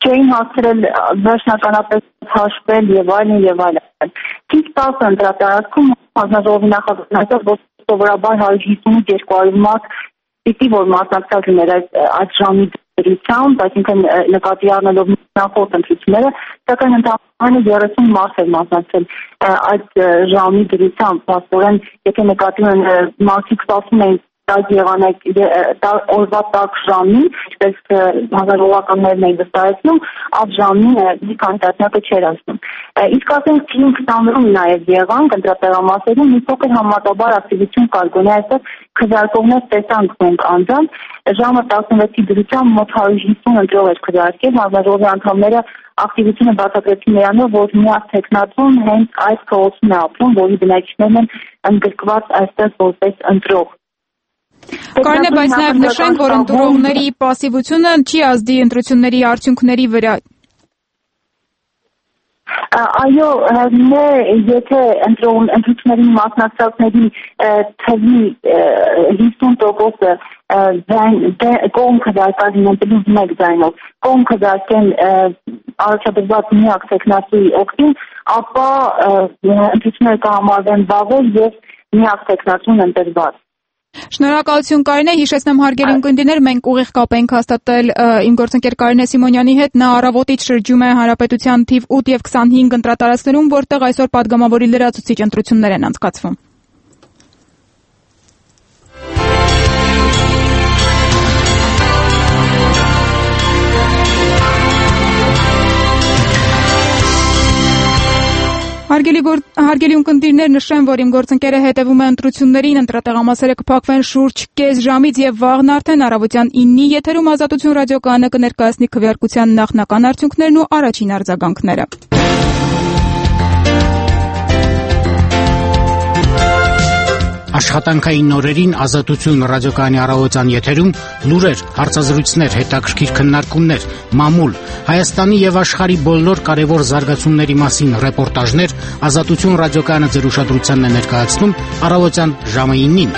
չէին հասցրել վերջնականապես հաշվել եւ այլն եւ այլն։ Քիչ տասը ընտրատարածքում հանձնաժողովի նախագծով որ սովորաբար հարյուր հիսունից երկու հարյուր մարդ պիտի որ մասնակցած լիներ այդ ժամի դրությամբ, այսինքն նկատի առնելով նախորդ ընտրությունները, սակայն ընդհանրապես երեսուն մարդ էր մասնակցել այդ ժամի դրությամբ, փաստորեն, եթե նկատի ունեն մարդիկ սպասում էին այդ եղանակ օրվա տակ ժամին, ինչպես հանրահավաքականներն էին վստահեցնում, այդ ժամին մի քանի տասնյակը չէր ասում։ Իսկ ասենք թիմ քսաններում նաև եղանք ընտրատեղամասերում մի փոքր համատաբար ակտիվություն կար, գոնե այսօր քվեարկողներ տեսանք մենք անձամբ, ժամը տասնվեցի դրությամբ մոտ հարյուր հիսուն ընտրող էր քվեարկել, հանրահավաքի անդամները ակտիվությունը բացատրեցին նրանով, որ միակ տեխնատուն հենց այս փողոցում է ապրում, որի բնակիչներն են ընդգրկված այստեղ որպես ընտրող։ Կարն է, բայց նաև նշենք, որ ընտրողների պասիվությունը չի ազդի ընտրությունների արդյունքների վրա։ Այո, հերնե, եթե ընտրությունների մասնակցածների թվի հիսուն տոկոսը կողմ քվեարկած լինելու մեկ ձայնով, կողմ քվեարկեն առաջադրված միակ տեխնատուի օգտին, ապա ընտրությունները կհամարվեն վաղուց եւ միակ տեխնատուն ընտրված։ Շնորհակալություն Կարինե, հիշեցնեմ հարգելի ունկնդիրներ, մենք ուղիղ կապ ենք հաստատել իմ գործընկեր Կարինե Սիմոնյանի հետ, նա առավոտից շրջում է Հանրապետության թիվ ութ եւ քսանհինգ ընտրատարածքներում, որտեղ այսօր պատգամավորի լրացուցիչ ընտրություններ են անցկացվում։ Հարգելի ունկնդիրներ, նշեմ, որ իմ գործընկերը հետևում է ընտրություններին, ընտրատեղամասերը կփակվեն շուրջ կես ժամից եւ վաղն արդեն առավոտյան իննի եթերում Ազատություն ռադիոկայանը կներկայացնի քվեարկության նախնական արդյունքներն ու առաջին արձագանքները։ Աշխատանքային նորերին Ազատություն ռադիոկայանի առավոտյան եթերում լուրեր, հարցազրույցներ, հետաքրքիր քննարկումներ, մամուլ, Հայաստանի եւ աշխարհի բոլոր կարևոր զարգացումների մասին ռեպորտաժներ Ազատություն ռադիոկայանը ձեր ուշադրությանն է ներկայացնում առավոտյան ժամը իննին։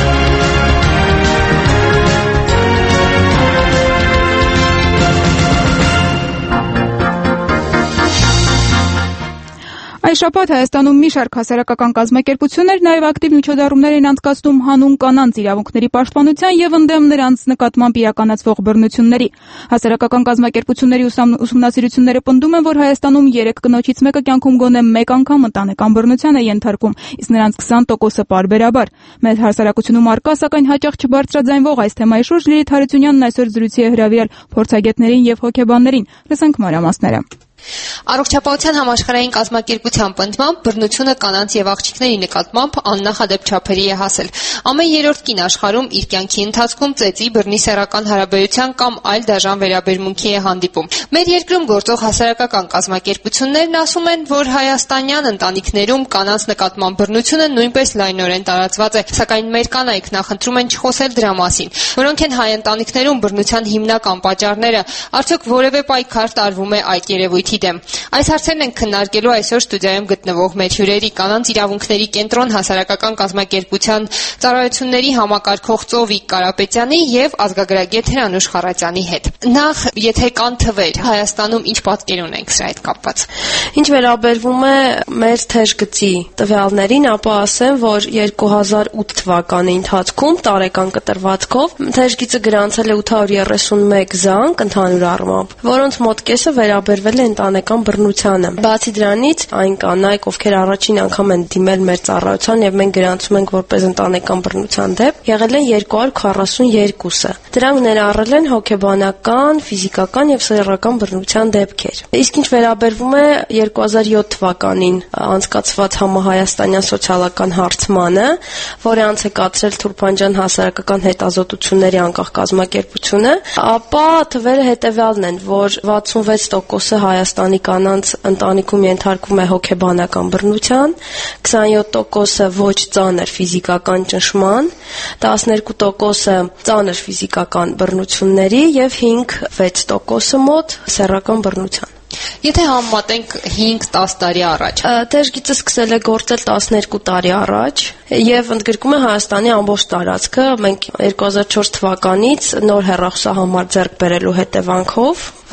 Այս շաբաթ Հայաստանում մի շարք հասարակական կազմակերպություններ նաև ակտիվ միջոցառումներ են անցկացնում հանուն կանանց իրավունքների պաշտպանության եւ ընդդեմ նրանց նկատմամբ իրականացվող բռնությունների։ Հասարակական կազմակերպությունների ուսումնասիրությունները պնդում են, որ Հայաստանում երեք կնոջից մեկը կյանքում գոնե մեկ անգամ ընտանեկան բռնության է ենթարկում, իսկ նրանց քսան տոկոսը պարբերաբար։ Մեր հասարակությունում արկա, սակայն հաճախ չբարձրաձայնվող այս թեմայի շուրջ Լիլիթ Հարությունյանն այսօր զրույցի է հրավիրել փորձագետներին եւ հոգեբաններին։ Լսենք մանրամասները։ Առողջապահության համաշխարհային կազմակերպության պնդմամբ բռնությունը կանանց եւ աղջիկների նկատմամբ աննախադեպ չափերի է հասել։ Ամեն երրորդ կին աշխարհում իր կյանքի ընթացքում ծեծի, բռնի սեռական հարաբերության կամ այլ դաժան վերաբերմունքի է հանդիպում։ Մեր երկրում գործող հասարակական կազմակերպություններն ասում են, որ հայաստանյան ընտանիքներում կանանց նկատմամբ բռնությունը նույնպես լայնորեն տարածված է, սակայն մեր կանայք նախընտրում են չխոսել դրա մասին։ Որոնք են հայ ընտանիքներում բռնության հիմնական պատճառները, արդյոք որևէ պայքար տարվում է այդ երևույթի դեմ։ Այս հարցերն են քննարկելու այսօր ստուդիայում գտնվող մեր հյուրերի կանանց իրավունքների կենտրոն հասարակական կազմակերպության ծառայությունների համակարգող Ծովիկ Կարապետյանի եւ ազգագրագետ Հրանուշ Խառատյանի հետ։ Նախ, եթե կան թվեր, Հայաստանում ինչ պատկեր ունենք սրա հետ կապված։ Ինչ վերաբերվում է մեր թեժգծի տվյալներին, ապա ասեմ, որ երկու հազար ութ թվականի ընթացքում տարեկան կտրվածքով թեժգիծը գրանցել է ութ հարյուր երեսունմեկ զանգ ընդհանուր առմամբ, որոնց մոտ կեսը վերաբերվել է ընտանեկան բռնությանը։ Բացի դրանից, այն կանայք, ովքեր առաջին անգամ են դիմել մեր ծառայության եւ մենք գրանցում ենք որպես ընտանեկան բռնության դեպք, եղել են երկու հարյուր քառասունյոթը։ Դրանք ներառել են հոգեբանական, ֆիզիկական եւ սեռական բռնության դեպքեր։ Իսկ ինչ վերաբերվում է երկու հազար յոթ թվականին անցկացված համահայաստանյան սոցիալական հարցմանը, որը անց է կացրել Թուրքմանջան հասարակական հետազոտությունների անկախ կազմակերպությունը, ապա թվերը հետեւյալն են, որ վաթսունվեց տոկոսը Հայաստանի կանանց ընտանիքում ենթարկվում է հոգեբանական բռնության, քսանյոթ տոկոսը ոչ ծանր ֆիզիկական ճնշման, տասներկու տոկոսը ծանր ֆիզիկական բռնությունների եւ հինգ վեց տոկոսը մոտ սեռական բռնության։ Եթե համեմատենք հինգ-տաս տարի առաջ, թեժգիծը սկսել է գործել տասներկու տարի առաջ եւ ընդգրկում է Հայաստանի ամբողջ տարածքը։ Մենք երկու հազար չորս թվականից նոր հեռախոսահամար ձեռք բերելու հետևանքով,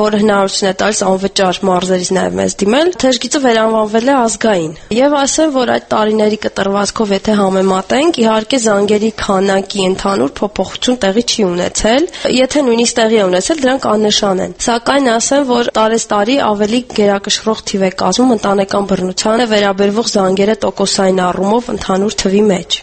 որը հնարավորություն է տալիս անվճար մարզերից նաև մեզ դիմել, թեժգիծը վերանվանվել է ազգային։ Եվ ասեմ, որ այդ տարիների կտրվածքով եթե համեմատենք, իհարկե զանգերի քանակի ընդհանուր փոփոխություն տեղի չի ունեցել, եթե նույնիսկ տեղի է ունեցել, դրանք աննշան են։ Սակայն ասեմ, որ տարեստարի ավելի գերակշռող թիվ է կազմում ընտանեկան բռնությանը վերաբերվող զանգերը տոկոսային առումով ընդհանուր թվի մեջ։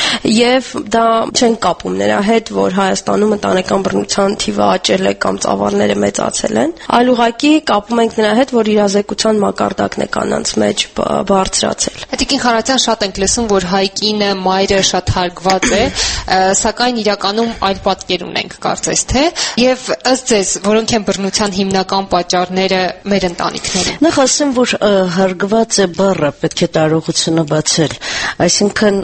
Եվ դա չեն կապում նրա հետ, որ Հայաստանում ընտանեկան բռնության թիվը աճել է կամ ծավալները մեծացել են, այլ ուղղակի կապում ենք նրա հետ, որ իրազեկության մակարդակն է կանանց մեջ բարձրացել։ Տիկին Խարատյան, շատ ենք լսում, որ հայկինը, մայրը շատ հարգված է, սակայն իրականում այլ պատկեր ունենք, կարծես թե, եւ ըստ ձեզ, որոնք են բռնության հիմնական պատճառները մեր ընտանիքներում։ Նախ ասեմ, որ հարգված է բառը պետք է տարողությունը բացել, այսինքն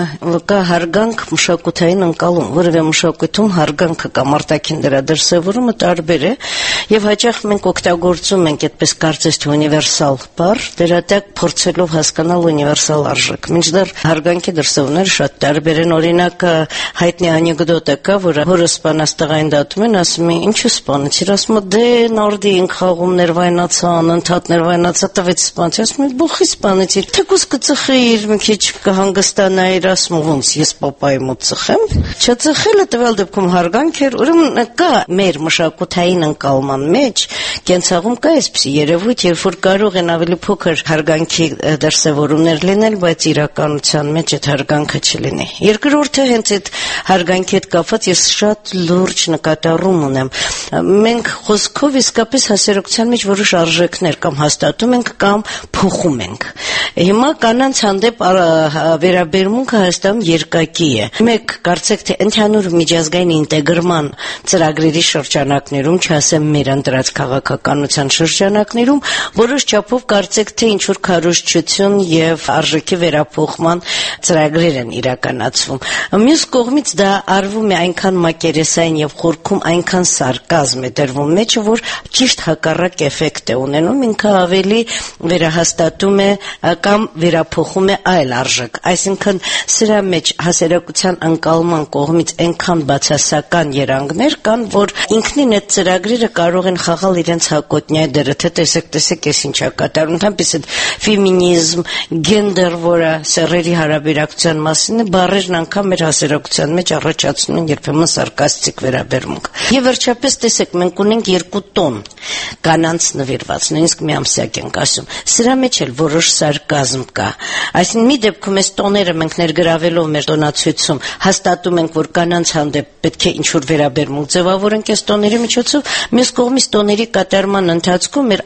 կա հարգանք մշակութային ընկալում, որևէ մշակույթում հարգանքը կամ արտաքին դրա դրսևորումը տարբեր է, եւ հաճախ մենք օգտագործում ենք այդպես կարծես թե ունիվերսալ բառ, դրա տակ փորձելով հասկանալ ունիվերսալ արժեք։ Մինչդեռ հարգանքի դրսևորումները շատ տարբեր են, օրինակ հայտնի անեկդոտը կա, որ հորը սպանած տղային դատում են, ասում են, ինչու սպանեցիր, ասում է, դե նորդի ինք խաղում ներվայնացա, անընդհատ ներվայնացա, տվեց սպանեցի, ասում են, բուխի սպանեցիր, թեկուզ կծխեիր, մի քիչ կհանգստանայիր, ասում ոնց ես պապայի մոտ ծխեմ, չծխելը տվյալ դեպքում հարգանք էր, ուրեմն կա մեր մշակութային ընկալման մեջ կենցաղում կա այսպիսի երևույթ, երբ որ կարող են ավելի փոքր հարգանքի դրսևորումներ լինել, բայց իրականության մեջ այդ հարգանքը չլինի։ Երկրորդը հենց այդ հարգանքի հետ կապված ես շատ լուրջ նկատառում ունեմ։ Մենք խոսքով իսկապես հասարակության մեջ որոշ արժեքներ կամ հաստատում ենք կամ փոխում ենք։ Հիմա կանանց հանդեպ վերաբերմունքը Հայաստանում երկակի է։ Մեկ կարծեք թե ընդհանուր միջազգային ինտեգրման ծրագրերի շրջանակներում, չասեմ մեր ընտրած քաղաքականության շրջանակներում, որոշ չափով կարծեք թե ինչ որ քարոզչություն եւ արժեքի վերափոխման ծրագրեր են իրականացվում։ Մյուս կողմից դա արվում է այնքան մակերեսային եւ խորքում այնքան սարկազմ է դրվում մեջը, որ ճիշտ հակառակ էֆեկտ է ունենում, ինքը ավելի վերահաստատում է կամ վերափոխում է այլ արժեք։ Այսինքն սրա մեջ հասարակության ընկալման կողմից այնքան բացասական երանգներ կան, որ ինքնին այդ ծրագրերը կարող են խաղալ իրենց հակոտնյա դերը, թե տեսեք, տեսեք, ես ինչա կատարում, այնպես այդ ֆեմինիզմ, գենդեր, որը սեռերի հարաբերակցության մասին է, բառերն անգամ մեր հասարակության մեջ առաջացնում են երբեմն սարկաստիկ վերաբերմունք։ Եվ վերջապես տեսեք, մենք ունենք երկու տոն կանանց նվիրված, նույնիսկ մի ամսյակ ենք ասում։ Սրա մեջ էլ որոշ սարկազմ կա։ Այսինքն մի դեպքում այս տոները մենք ներգրավելով մեր տոնացույցում հաստատում ենք, որ կանանց հանդեպ պետք է ինչ-որ վերաբերմունք ձևավորենք այս տոների միջոցով, մյուս կողմից տոների կատարման ընթացքում մեր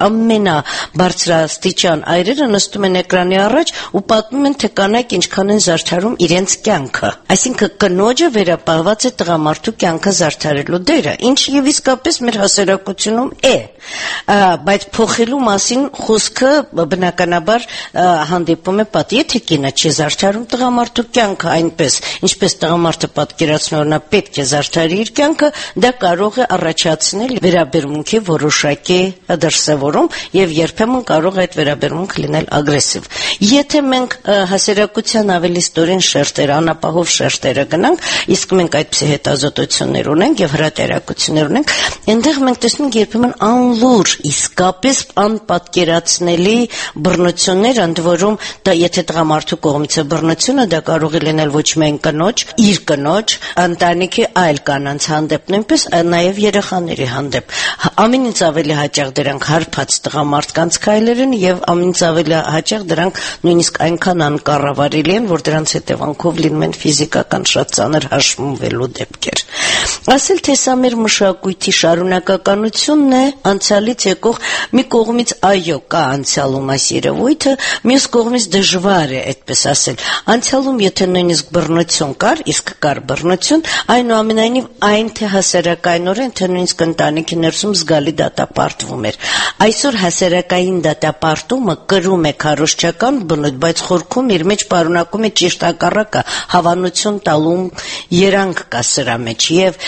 ամենաբարձրաստիճան այրերը նստում են էկրանի առաջ ու պատմում են, թե կանայք ինչքան են զարդարում իրենց կյանքը։ Այսինքն կնոջը վերապահված է տղամարդու կյանքը զարդարելու դերը, ինչ եւ իսկապես մեր հասարակությունում է, բայց փոխելու մասին խոսքը բնականաբար հանդիպում է պատի, եթե կինը չի զարդարում տղամարդու կյանքը այնպես, ինչպես տղամարդը պատկերացնում, որ նա պետք է զարդարի իր կյանքը, դա կարող է առաջացնել վերաբերմունքի որոշակի դրսևորում եւ երբեմն կարող է այդ վերաբերմունքը լինել ագրեսիվ։ Եթե մենք հասարակության ավելի ստորին շերտեր, անապահով շերտերը գնանք, իսկ մենք այդպիսի հետազոտություններ ունենք եւ հրատարակություններ ունենք, այնտեղ մենք տեսնում ենք երբեմն անլուր, իսկապես անպատկերացնելի բռնություններ, ընդ որում դա եթե տղամարդու կողմից է բռնությունը, դա կարող է լինել ոչ միայն կնոջ, իր կնոջ, ընտանիքի այլ կանանց հանդեպ, նույնպես նաեւ երեխաների հանդեպ։ Ամենից ավելի հաճախ դրանք հարբած տղամարդկանց քայլեր են եւ ամենից ավելի հաճախ դրանք նույնիսկ այնքան անկառավարելի են, որ դրանց հետևանքով լինում են ֆիզիկական շատ ծանր հաշմվելու դեպքեր։ Ասել թե սա մեր մշակույթի շարունակականությունն է, անցյալից եկող մի կողմից այո կա անցյալում այս երևույթը, մյուս կողմից դժվար է այդպես ասել։ Անցյալում եթե նույնիսկ բռնություն կար, իսկ կար բռնություն, այնուամենայնիվ այն թե հասարակայնորեն, թե նույնիսկ ընտանիքի ներսում զգալի դատապարտվում էր։ Այսօր հասարակային դատապարտումը կրում է քարոզչական բնույթ, բայց խորքում իր մեջ պարունակում է ճիշտ հակառակը, հավանություն տալու երանգ կա սրա մեջ եւ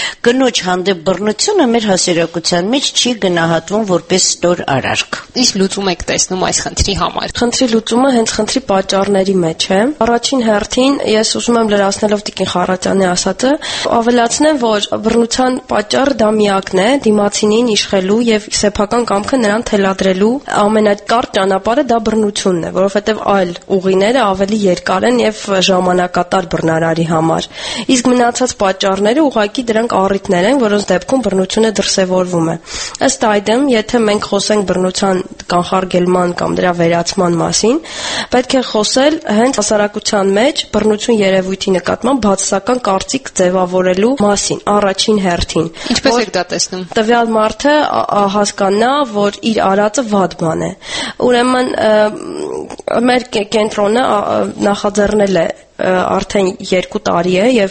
կնոջ հանդեպ բռնությունը մեր հասարակության մեջ չի գնահատվում որպես ստոր արարք։ Իսկ լուծում եք տեսնում այս խնդրի համար։ Խնդրի լուծումը հենց խնդրի պատճառների մեջ է։ Առաջին հերթին ես ուզում եմ լրացնելով Տիկին Խառատյանի ասածը, ավելացնեմ, որ բռնության պատճառը դա միակն է, դիմացինին իշխելու եւ սեփական կամքը նրան թելադրելու ամենակարճ ճանապարհը դա բռնությունն է, որովհետեւ այլ ուղիները ավելի երկար են եւ ժամանակատար բռնարարի համար։ Իսկ մնացած պատճառները ուղղակի դրանք առիթներ են, որոնց դեպքում բռնությունը դրսևորվում է։ Ըստ այդմ, եթե մենք խոսենք բռնության կանխարգելման կամ դրա վերացման մասին, պետք է խոսել հենց հասարակության մեջ բռնություն երևույթի նկատմամբ բացասական կարծիք ձևավորելու մասին, առաջին հերթին։ Ինչպես եք դա տեսնում։ Տվյալ մարդը հասկանա, որ իր արածը վատ բան է։ Ուրեմն մեր կենտրոնը նախաձեռնել է արդեն երկու տարի է եւ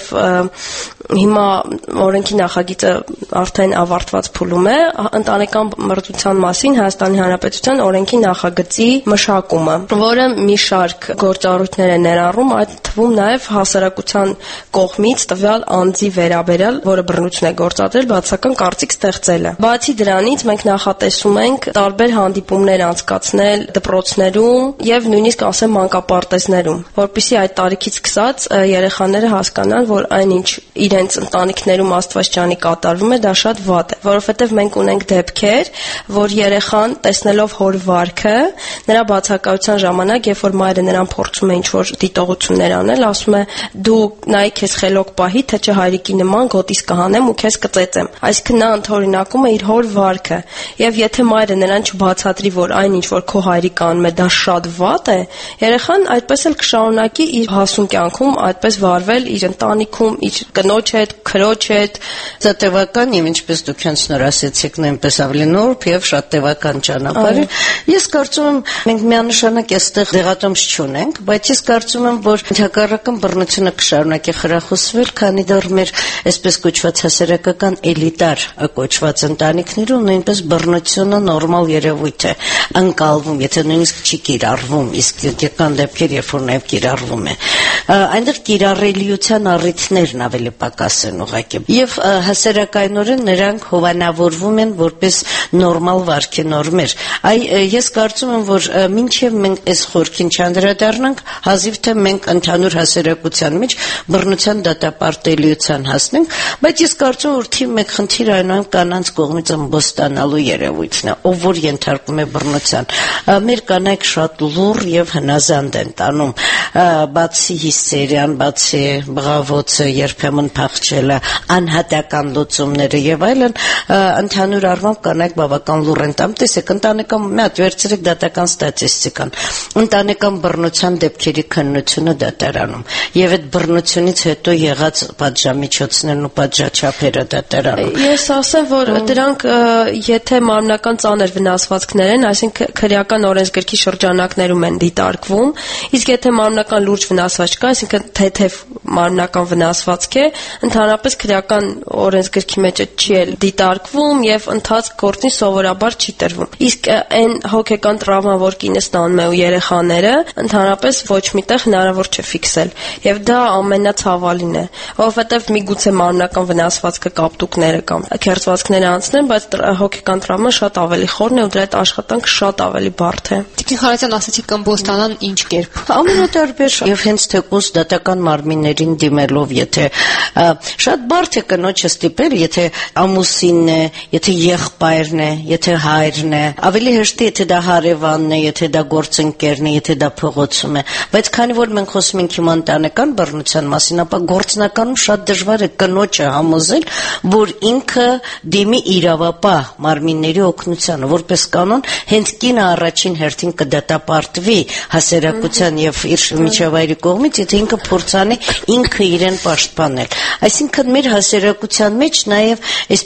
հիմա օրենքի նախագիծը արդեն ավարտված փուլում է ընտանեկան մրցության մասին Հայաստանի Հանրապետության օրենքի նախագծի մշակումը, որը մի շարք գործառույթներ է ներառում, այդ թվում նաեւ հասարակության կողմից տվյալ անձի վերաբերյալ, որը բռնություն է գործադրել, բացասական կարծիք ստեղծելը։ Բացի դրանից մենք նախատեսում ենք տարբեր հանդիպումներ անցկացնել դպրոցներում եւ նույնիսկ ասեմ մանկապարտեզներում, որպեսզի այդ տարիքից սկսած երեխաները հասկանան, որ այնինչ իրենց ընտանիքներում Աստվածչանի կատարվում է, դա շատ վատ է, որովհետև մենք ունենք դեպքեր, որ երեխան տեսնելով հոր վարքը, նրա բացակայության ժամանակ, երբ որ մայրը նրան փորձում է ինչ-որ դիտողություններ անել, ասում է դու նայ քեզ խելոք պահի, թե չէ հայրիկի նման գոտիս կհանեմ ու քեզ կծեծեմ։ Այսինքն նա ընդօրինակում է իր հոր վարքը, եւ եթե մայրը նրան չբացատրի, որ այնինչ որ քո հայրիկը անում է, դա շատ վատ է, երեխան այդպես էլ կշարունակի իր հասուն կյանքում այդպես վարվել իր ընտանիքում, իր կնոջ հետ, քրոջ հետ, դա տևական եւ ինչպես դուք հենց նոր ասեցիք, նույնպես ավելի նուրբ եւ շատ տևական ճանապարհ է։ Ես կարծում եմ, մենք միանշանակ այստեղ դեղատոմս չունենք, բայց ես կարծում եմ, որ հակառակն բռնությունը կշարունակի խրախուսվել, քանի դեռ մեր այսպես կոչված հասարակական էլիտար կոչված ընտանիքներում նույնպես բռնությունը նորմալ երևույթ է ընկալվում, եթե նույնիսկ չի կիրառվում, իսկ եկան դեպքեր, երբ որ նաեւ կիրառվում է։ Այնտեղ կիրառելիության առիթներն ավելի պակաս են ուղղակի եւ հասարակայնորեն նրանք հովանավորվում են որպես նորմալ վարքենորմեր։ Այ ես կարծում եմ, որ մինչեւ մենք այս խորքին չանդրադառնանք, հազիվ թե մենք ընդհանուր հասարակության մեջ բռնության դատապարտելիության հասնենք, բայց ես կարծում եմ, որ թիվ մեկ խնդիր այնուհետև կանանց կողմից ըմբոստանալու երևույթն է, ով որ ենթարկվում է բռնության։ Մեր կանայք շատ լուռ եւ հնազանդ են տանում, բացի հիսերիան, բացի բղավոցը, երբեմն փախչելը, անհատական լուծումները եւ այլն, ընդհանուր առմամբ կանայք բավական լուռ են տամ։ Տեսեք, ընտանեկան մի հատ վերցրեք դատական ստատիստիկան, ընտանեկան բռնության դեպքերի քննությունը դատարանում եւ այդ բռնությունից հետո եղած պատժամիջոցներն ու պատժաչափերը դատարանում։ Ես ասեմ, որ դրանք եթե մարմնական ծանր վնասվածքներ են, այսինքն քրեական օրենսգրքի շրջանակներում են դիտարկվում, իսկ եթե մարմնական լուրջ վնասվածք կա, այսինքն թեթև մարմնական վնասվածք է, ընդհանրապես քրեական օրենսգրքի մեջ չի էլ դիտարկվում եւ ընթացք գործին սովորաբար չի տրվում։ Իսկ այն հոգեկան տրավման, որ կինը ստանում է ու երեխաները, ընդհանրապես ոչ միտեղ հնարավոր չէ ֆիքսել։ Եվ դա ամենացավալին է, որովհետեւ միգուցե մարմնական վնասվածքը կապտուկները կամ քերծվածքները անցնեն, բայց հոգեկան տրավման շատ ավելի խորն է ու դրա հետ աշխատանք շատ ավելի բարդ է։ Տիկին Խառատյան, ասացիք կըմբոստանան ինչ կերպ։ Ամենատարբեր եւ հենց թեկուզ դատական մարմիններին դիմելով, եթե շատ բարդ է կնոջը ստիպել, եթե ամուսինն է, եթե եղբայրն է, եթե հայրն է, ավելի հեշտ է, եթե դա հարևանն է, եթե դա գործընկերն է, եթե դա փողոցում է, բայց քանի որ մենք խոսում ենք հիմա ընտանեկան բռնության մասին, ապա գործնականում շատ դժվար է կնոջը համոզել, որ ինքը դիմի իրավապահ մարմինների օգնությանը, որպես կանոն հենց կինը առաջին հերթին կդատապարտվի հասարակության եւ իր միջավայրի կողմից, եթե ինքը փորձանի ինքը իրեն պաշտպանել։ Այսինքն մեր հասարակության մեջ նաեւ այսպիսի հոգեբան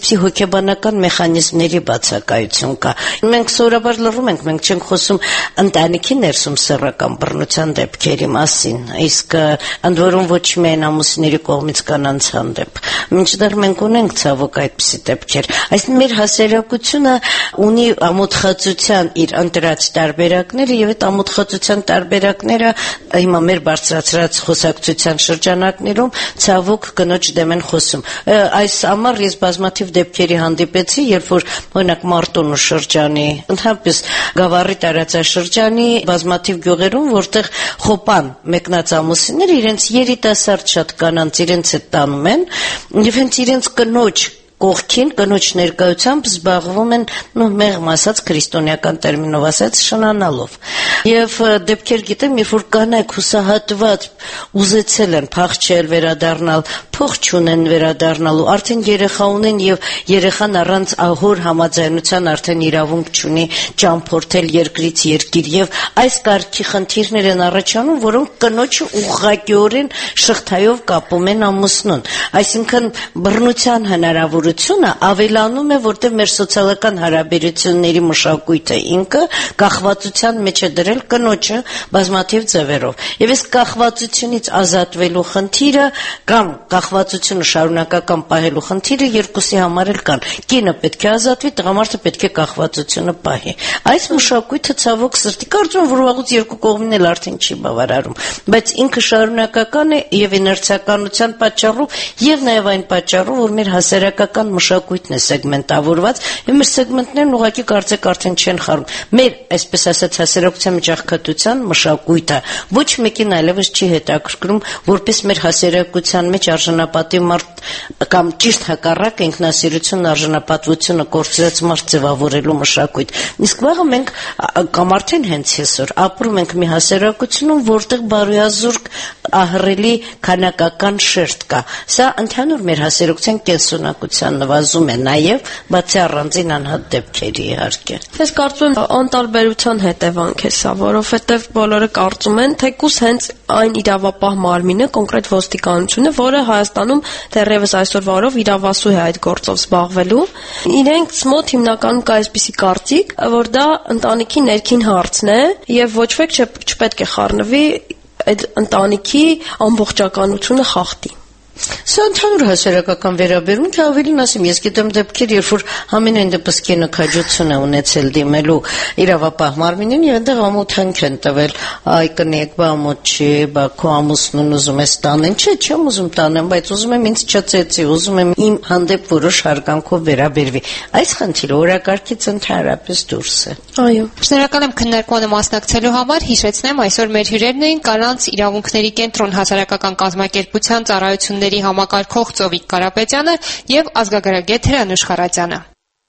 հոգեբանական մեխանիզմների բացակայություն կա։ Մենք սովորաբար լռում ենք, մենք չենք խոսում ընտանիքի ներսում սեռական բռնության դեպքերի մասին, իսկ ընդ որում ոչ միայն ամուսինների կողմից կանանց հանդեպ։ Մինչդեռ մենք ունենք ցավոք այդպիսի դեպքեր։ Այսինքն մեր հասարակությունը ունի ամոթխածության իր ընտրած տարբերակները եւ այդ ամոթխածության տարբերակները հիմա մեր բարձրացրած խոսակցության շրջանակներում ցավոք կնոջ դեմ են խոսում։ Այս ամառ ես բազմաթիվ դեպքերի հանդիպեցի, երբ որ օրինակ Մարտունու շրջանի, ընդհանրապես Գավառի տարածաշրջանի բազմաթիվ գյուղերում, որտեղ խոպան մեկնած ամուսինները իրենց երիտասարդ շատ կանանց իրենց հետ տանում են եւ հենց իրենց կնոջ կողքին կնոջ ներկայությամբ զբաղվում են, նո մեղմ ասած քրիստոնեական տերմինով ասած շնանալով։ Եվ դեպքեր գիտեմ, երբ որ կանայք հուսահատված ուզեցել են փախչել, վերադառնալ, փող չունեն վերադառնալու, արդեն երեխա ունեն եւ երեխան առանց հոր համաձայնության արդեն իրավունք չունի ճամփորդել երկրից երկիր եւ այս կարգի խնդիրներ են առաջանում, որոնք կնոջը ուղղակիորեն շղթայով կապում են ամուսնուն։ Այսինքն բռնության հնարավոր ավելանում է, որտեղ մեր սոցիալական հարաբերությունների մշակույթը ինքը կախվածության մեջ է դրել կնոջը բազմաթիվ ձևերով։ Եվ այս կախվածությունից ազատվելու խնդիրը կամ կախվածությունը շարունակական պահելու խնդիրը երկուսի համար էլ կան։ Կինը պետք է ազատվի, տղամարդը պետք է կախվածությունը պահի։ Այս մշակույթը ցավոք սրտի կարծում եմ, որ ուղղակի երկու կողմին էլ արդեն չի բավարարում, բայց ինքը շարունակական է եւ իներցիականության պատճառով եւ նաեւ այն պատճառով, որ մեր հասարակական մշակույթն է սեգմենտավորված եւ մեր սեգմենտներն ուղղակի կարծեք արդեն չեն խառնում։ Մեր, այսպես ասած, հասարակության մեջ աղքատության մշակույթը ոչ մեկին այլևս չի հետաքրքրում, որպես մեր հասարակության մեջ արժանապատիվ մարդ կամ ճիշտ հակառակը ինքնասիրությունն արժանապատվությունը կորցրած մարդ ձևավորելու մշակույթ։ Իսկ վաղը մենք կամ արդեն հենց այսօր ապրում ենք մի հասարակությունում, որտեղ բարոյազուրկ ահռելի քանակական շերտ կա։ Սա ընդհանուր մեր հասարակության կենսունակության նվազում է նաև, բացի առանձին անհատ դեպքերի իհարկե։ Ես կարծում եմ անտարբերության հետևանք է սա, որովհետև բոլորը կարծում են, թեկուզ հենց այն իրավապահ մարմինը, կոնկրետ ոստիկանությունը, որը Հայաստանում դեռևս այսօրվա օրով իրավասու է այդ գործով զբաղվելու, իրենց մոտ հիմնականում կա այսպիսի կարծիք, որ դա ընտանիքի ներքին հարցն է եւ ոչ ոք չպետք է խառնվի այդ ընտանիքի ամբողջականությունը խախտի։ Սա ընդհանուր հասարակական վերաբերմունք է, ավելին ասեմ, ես գիտեմ դեպքեր, երբ որ ամենայն դեպս կինը քաջություն է ունեցել դիմելու իրավապահ մարմինին եւ այնտեղ ամոթանք են տվել, այ կնեք, բա ամոթ չի, բա քո ամուսնուն ուզում ես տանեն, չէ, չեմ ուզում տանեմ, բայց ուզում եմ ինձ չծեցի, ուզում եմ իմ հանդեպ որոշ հարգանքով վերաբերվի։ Այս խնդիրը օրակարգից ընդհանրապես դուրս է։ Այո։ Շնորհակալ եմ քննարկմանը մասնակցելու համար, հիշեցնեմ, այսօր մեր հյուրերն էին Կանանց իրավունքների կենտրոն հասարակական կազմակերպության ծառայությունների համակարգող Ծովիկ Կարապետյանը եւ ազգագրագետ Հրանուշ Խառատյանը։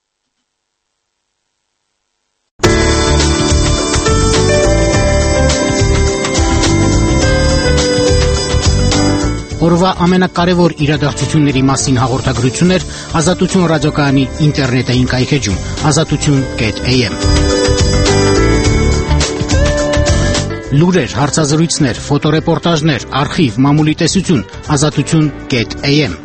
Օրվա ամենակարևոր իրադարձությունների մասին հաղորդագրություններ Ազատություն ռադիոկայանի ինտերնետային կայքեջում ազատություն կետ էյ էմ։ Լուրեր, հարցազրույցներ, ֆոտոռեպորտաժներ, արխիվ, մամուլի տեսություն ազատություն կետ էյ էմ։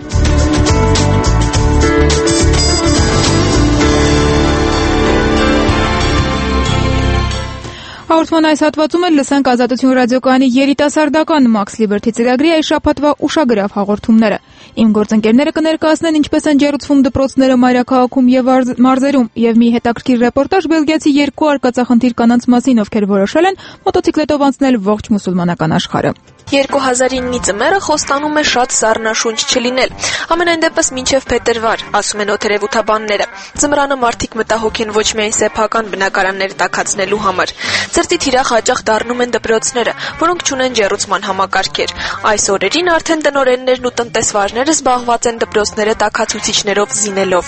Հաղորդման այս հատվածում էլ լսենք Ազատություն ռադիոկայանի երիտասարդական Max Liberty ծրագրի այս շաբաթվա ուշագրավ հաղորդումները։ Իմ գործընկերները կներկայացնեն ինչպես են ջեռուցվում դպրոցները մայրաքաղաքում եւ մարզերում եւ մի հետաքրքիր ռեպորտաժ բելգիացի երկու արկածախնդիր կանանց մասին, ովքեր որոշել են մոտոցիկլետով անցնել ողջ մուսուլմանական աշխարհը։ երկու հազար իննի ձմեռը խոստանում է շատ սառնաշունչ չլինել։ Ամենայն դեպս մինչև փետրվար, ասում են օդերևութաբանները։ Ձմռանը մարդիկ մտահոգ են ոչ միայն սեփական բնակարաններ տաքացնելու համար։ Ծրտի թիրախ հաճախ դառնում են դպրոցները, որոնք չունեն ջեռուցման համակարգեր։ Այս օրերին արդեն տնօրեններն ու տնտեսվարները զբաղված են դպրոցները տաքացուցիչներով զինելով։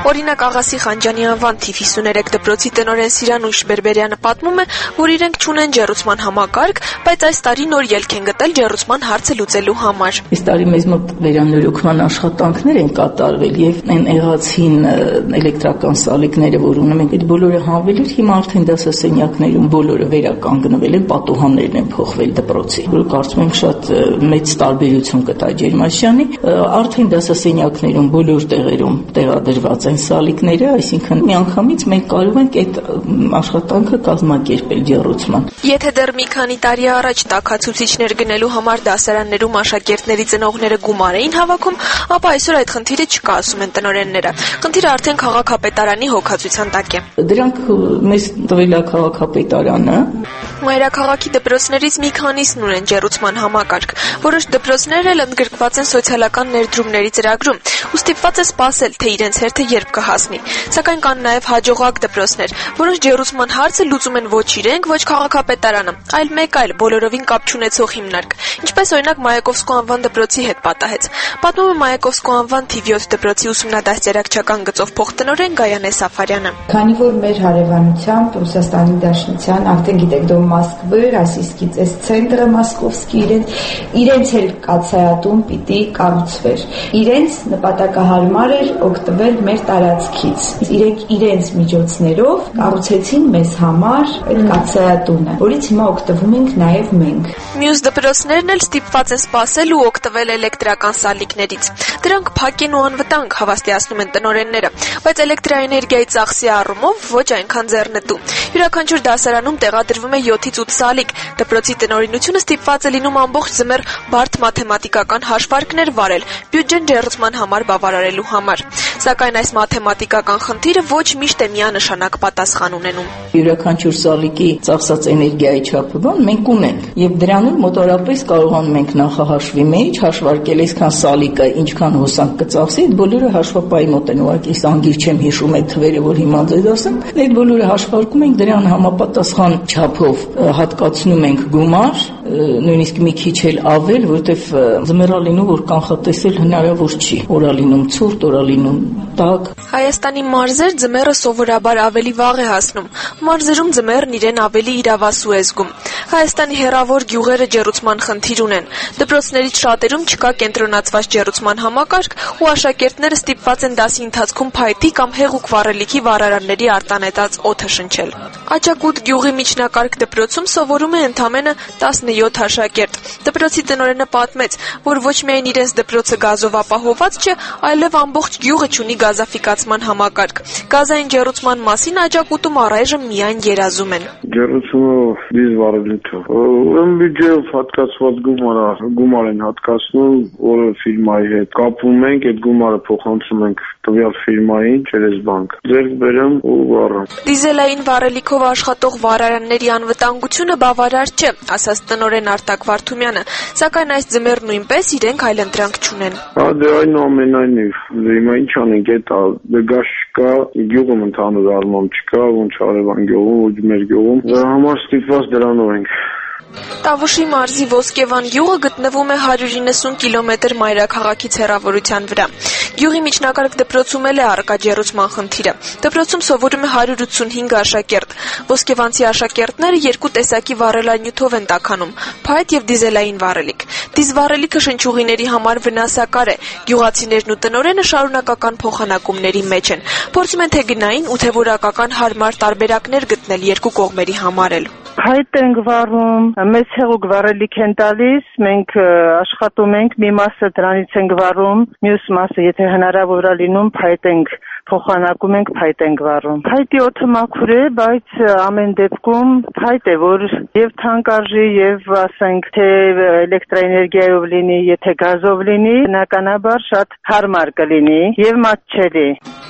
Օրինակ Աղասի Խանջյանի անվան թիվ հիսուներեք դպրոցի տնօրեն Սիրանուշ Բերբերյանը պատմում է, որ իրենք չունեն ջեռուցման համակարգ, բայց այս տարի նոր ելք են գտել ջեռուցման հարցը լուծելու համար։ Այս տարի մեզ մոտ վերանորոգման աշխատանքներ են կատարվել եւ այն եղածին էլեկտրական սալիկները, որ ունեմ, այդ բոլորը հանվել էր, հիմա արդեն դասասենյակներում բոլորը վերականգնվել են, պատուհաններն են փոխվել դպրոցի, որ կարծում եմ շատ մեծ տարբերություն կտա ջերմաշյանի, արդեն դասասենյակներում բոլոր տեղերում տեղադրված են սալիկները, այսինքն միանգամից մենք կարող ենք այդ աշխատանքը կազմակերպել ջեռուցման։ Եթե դեռ մի քանի տարի առաջ տաքացուցիչներ գնելու համար դասարաններում աշակերտների ծնողները գումար էին հավաքում, ապա այսօր այդ խնդիրը չկա, ասում են տնօրենները։ Խնդիրը արդեն քաղաքապետարանի հոգացության տակ է։ Դրանք մեզ տվել է քաղաքապետարանը։ Մայրաքաղաքի դպրոցներից մի քանիսն ունեն ջեռուցման համակարգ, որոշ դպրոցներ էլ ընդգրկված են սոցիալական ներդրումների ծրագրում, ու ստիպված է սպասել, թե իրենց հերթը երբ կհասնի։ Սակայն կան նաև հաջողակ դպրոցներ, որոնց ջեռուցման հարցը լուծում են ոչ իրենք, ոչ քաղաքապետարանը, այլ մեկ այլ բոլորովին կապ չունեցող հիմնարկ, ինչպես օրինակ Մայակովսկու անվան դպրոցի հետ պատահեց։ Պատմում է Մայակովսկու անվան թիվ յոթ դպրոցի ուսումնադաստիարակչական գծով փոխտնօրեն Գայանե Սաֆարյանը։ Քանի որ մեր հարևանությամբ Ռուսաստանի Դաշնության, արդեն գիտեք, դու Մոսկվա, Ռոսիյսկի այս ցենտրը Մոսկովսկի իրենց իրենց էլ կացայատում պիտի կառուցվեր։ Իրենց նպատակահարմար էր օգտվել մեր տարածքից։ Իրենք իրենց միջոցներով կառուցեցին մեզ համար այդ կացայատունը, որից հիմա օգտվում ենք նաև մենք։ Մյուս դպրոցներն էլ ստիպված են սպասել ու օգտվել էլեկտրական սալիկներից։ Դրանք փակ են ու անվտանգ, հավաստիացնում են տնօրենները, բայց էլեկտրաէներգիայի ծախսի առումով ոչ այնքան ձեռնտու։ Յուրաքանչյուր դասարանում տեղադրվում է յոթից ութ սալիկ։ Դպրոցի տնօրինությունը ստիպված է լինում ամբողջ ձմեռ բարդ մաթեմատիկական հաշվարկներ վարել, բյուջեն ջեռուցման համար բավարարելու համար։ Սակայն այս մաթեմատիկական խնդիրը ոչ միշտ է միանշանակ պատասխան ունենում։ Յուրաքանչյուր սալիկի ծախսած էներգիայի չափը բան մենք ունենք, եւ դրանով մոտավորապես կարողանում ենք նախահաշվի մեջ հաշվարկել այսքան սալիկը ինչքան հոսանք կծախսի, այդ բոլորը հաշվապայի մոտ են, ուղղակի անգիր չեմ հիշում այդ թվերը, որ հիմա ձեզ ասեմ, այդ բոլորը հաշվարկում ենք, դրան համապատասխան չափով հատկացնում ենք գումար, նույնիսկ մի քիչ էլ ավել, որովհետև ձմեռալինու որ կանխատեսել հնարավոր չի, օրալինում ցուրտ, օրալինում տաք։ Հայաստանի մարզեր ձմեռը սովորաբար ավելի վաղ է հասնում։ Մարզերում ձմեռն իրեն ավելի իրավասու է զգում։ Հայաստանի հեռավոր գյուղերը ջեռուցման խնդիր ունեն։ Դպրոցներից շատերում չկա կենտրոնացված ջեռուցման համակարգ, ու աշակերտները ստիպված են դասի ընթացքում փայտի կամ հեղուկ վառելիքի վառարանների արտանետած օդը շնչել։ Աճակուտ գյուղի միջնակարգ դպրոցում սովորում է ընդամենը տասնյոթ աշակերտ։ Դպրոցի տնօրենը պատմեց, որ ոչ միայն իրենց դպրոցը գազով ապահովված չէ, այլև ամբողջ գյուղը չունի գազաֆիկացման համակարգ։ Գազային ջեռուցման մասին Աճակուտում առայժմ միայն երազում են։ Ջեռուցումը դիզվառելիքը։ Ուրեմն բյուջեով հատկացված գումարը, գումար են հատկացնում, որը ֆիրմայի հետ կապվում ենք, այդ գումարը փոխանցում ենք տվյալ ֆիրմային через բանկ։ Ձեր բերեմ ու վառեմ։ Դիզելային վառելիքով աշխատող վառարանների անվտանգությունը բավարար չէ, ասաց տնօրեն Արտակ Վարդումյանը, սակայն այս ձմեռ նույնպես իրենք այլընտրանք չունեն։ Հա դե այնուամենայնիվ, հիմա ինչ անենք, այդ գազ չկա, գյուղում ընդհանուր առմամբ չկա, ոնց Արևան գյուղում, ոչ մեր գյուղում, դրա համար ստիպված դրանով ենք։ Տավուշի մարզի Ոսկեվան գյուղը գտնվում է հարյուր իննսուն կիլոմետր մայրաքաղաքից հեռավորության վրա։ Գյուղի միջնակարգ դպրոցում էլ է առկա ջեռուցման խնդիրը։ Դպրոցում սովորում է հարյուր ութսունհինգ աշակերտ։ Ոսկեվանցի աշակերտները երկու տեսակի վառելանյութով են տաքանում՝ փայտ եւ դիզելային վառելիք։ Դիզվառելիքը շնչուղիների համար վնասակար է։ Գյուղացիներն ու տնօրենը շարունակական փոխանակումների մեջ են։ Փորձում են թե գնային ու թե որակական հարմար տարբերակներ գտնել երկու կողմերի համար էլ։ Փայտ ենք վառում, մեծ հեղուկ վառելիք են տալիս, մենք աշխատում ենք, մի մասը դրանից ենք վառում, մյուս մասը, եթե հնարավոր է լինում, փայտ ենք փոխանակում ենք, փայտ ենք վառում։ Փայտի օդը մաքուր է, բայց ամեն դեպքում փայտ է, որ եւ թանկարժի եւ ասենք թե էլեկտրաէներգիայով լինի, եթե գազով լինի, բնականաբար շատ հարմար կլինի եւ մատչելի։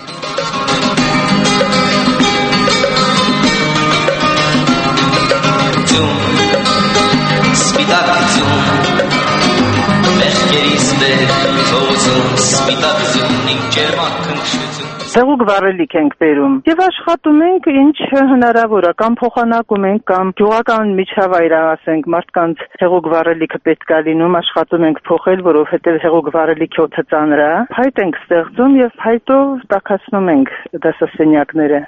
Սպիտակություն, մեղքերից վեր, թողություն, սպիտակություն, ինք ջերմակ քնքշություն Սեղուկ վառելիք ենք բերում եւ աշխատում ենք ինչ հնարավոր է, կամ փոխանակում ենք, կամ գյուղական միջավայր ասենք մարդկանց սեղուկ վառելիքը պետք է լինում, աշխատում ենք փոխել, որովհետեւ սեղուկ վառելիքի օդը ծանր է, փայտ ենք ստեղծում եւ փայտով տաքացնում ենք դասասենյակները։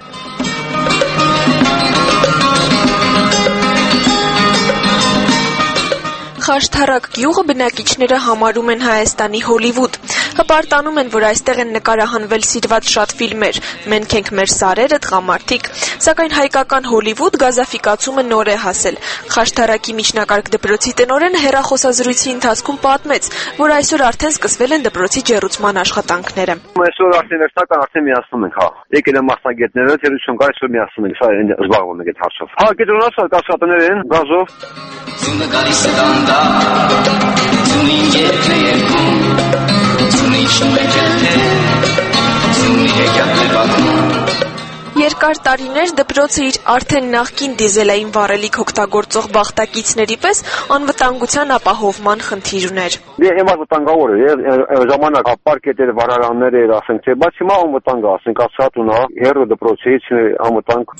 Խաշթարակ գյուղը բնակիչները համարում են Հայաստանի Հոլիվուդ։ Հպարտանում են, որ այստեղ են նկարահանվել սիրված շատ ֆիլմեր՝ «Մենք ենք մեր սարերը», «Տղամարդիկ», սակայն հայկական Հոլիվուդ գազաֆիկացումը նոր է հասել։ Խաշթարակի միջնակարգ դպրոցի տնօրենը հեռախոսազրույցի ընթացքում պատմեց, որ այսօր արդեն սկսվել են դպրոցի ջեռուցման աշխատանքները։ Այսօր արդեն վերջնական արդեն միացնում ենք, հա։ Եկել են մասնագետները, թերություն կա, այսօր միացնում ենք, սա զբաղվում ենք այդ հարցով։ Հա, կենտրոնացած աշխատանքներ են, գազով։ Ձունը գալիս է դանդա, ձունին երգ է երգում, ձունի շմեկել է, ձունի հեքիաթ է պատմում։ Երկար տարիներ դպրոցը իր արդեն նախկին դիզելային վառելիք օգտագործող բախտակիցների պես անվտանգության ապահովման խնդիր ուներ։ Հիմա վտանգավոր է, ժամանակ ապարկետեր, վառարաններ էր, ասենք թե, բայց հիմա անվտանգ է, ասենք ասածուն, հա, հեռու դպրոցից անվտանգ։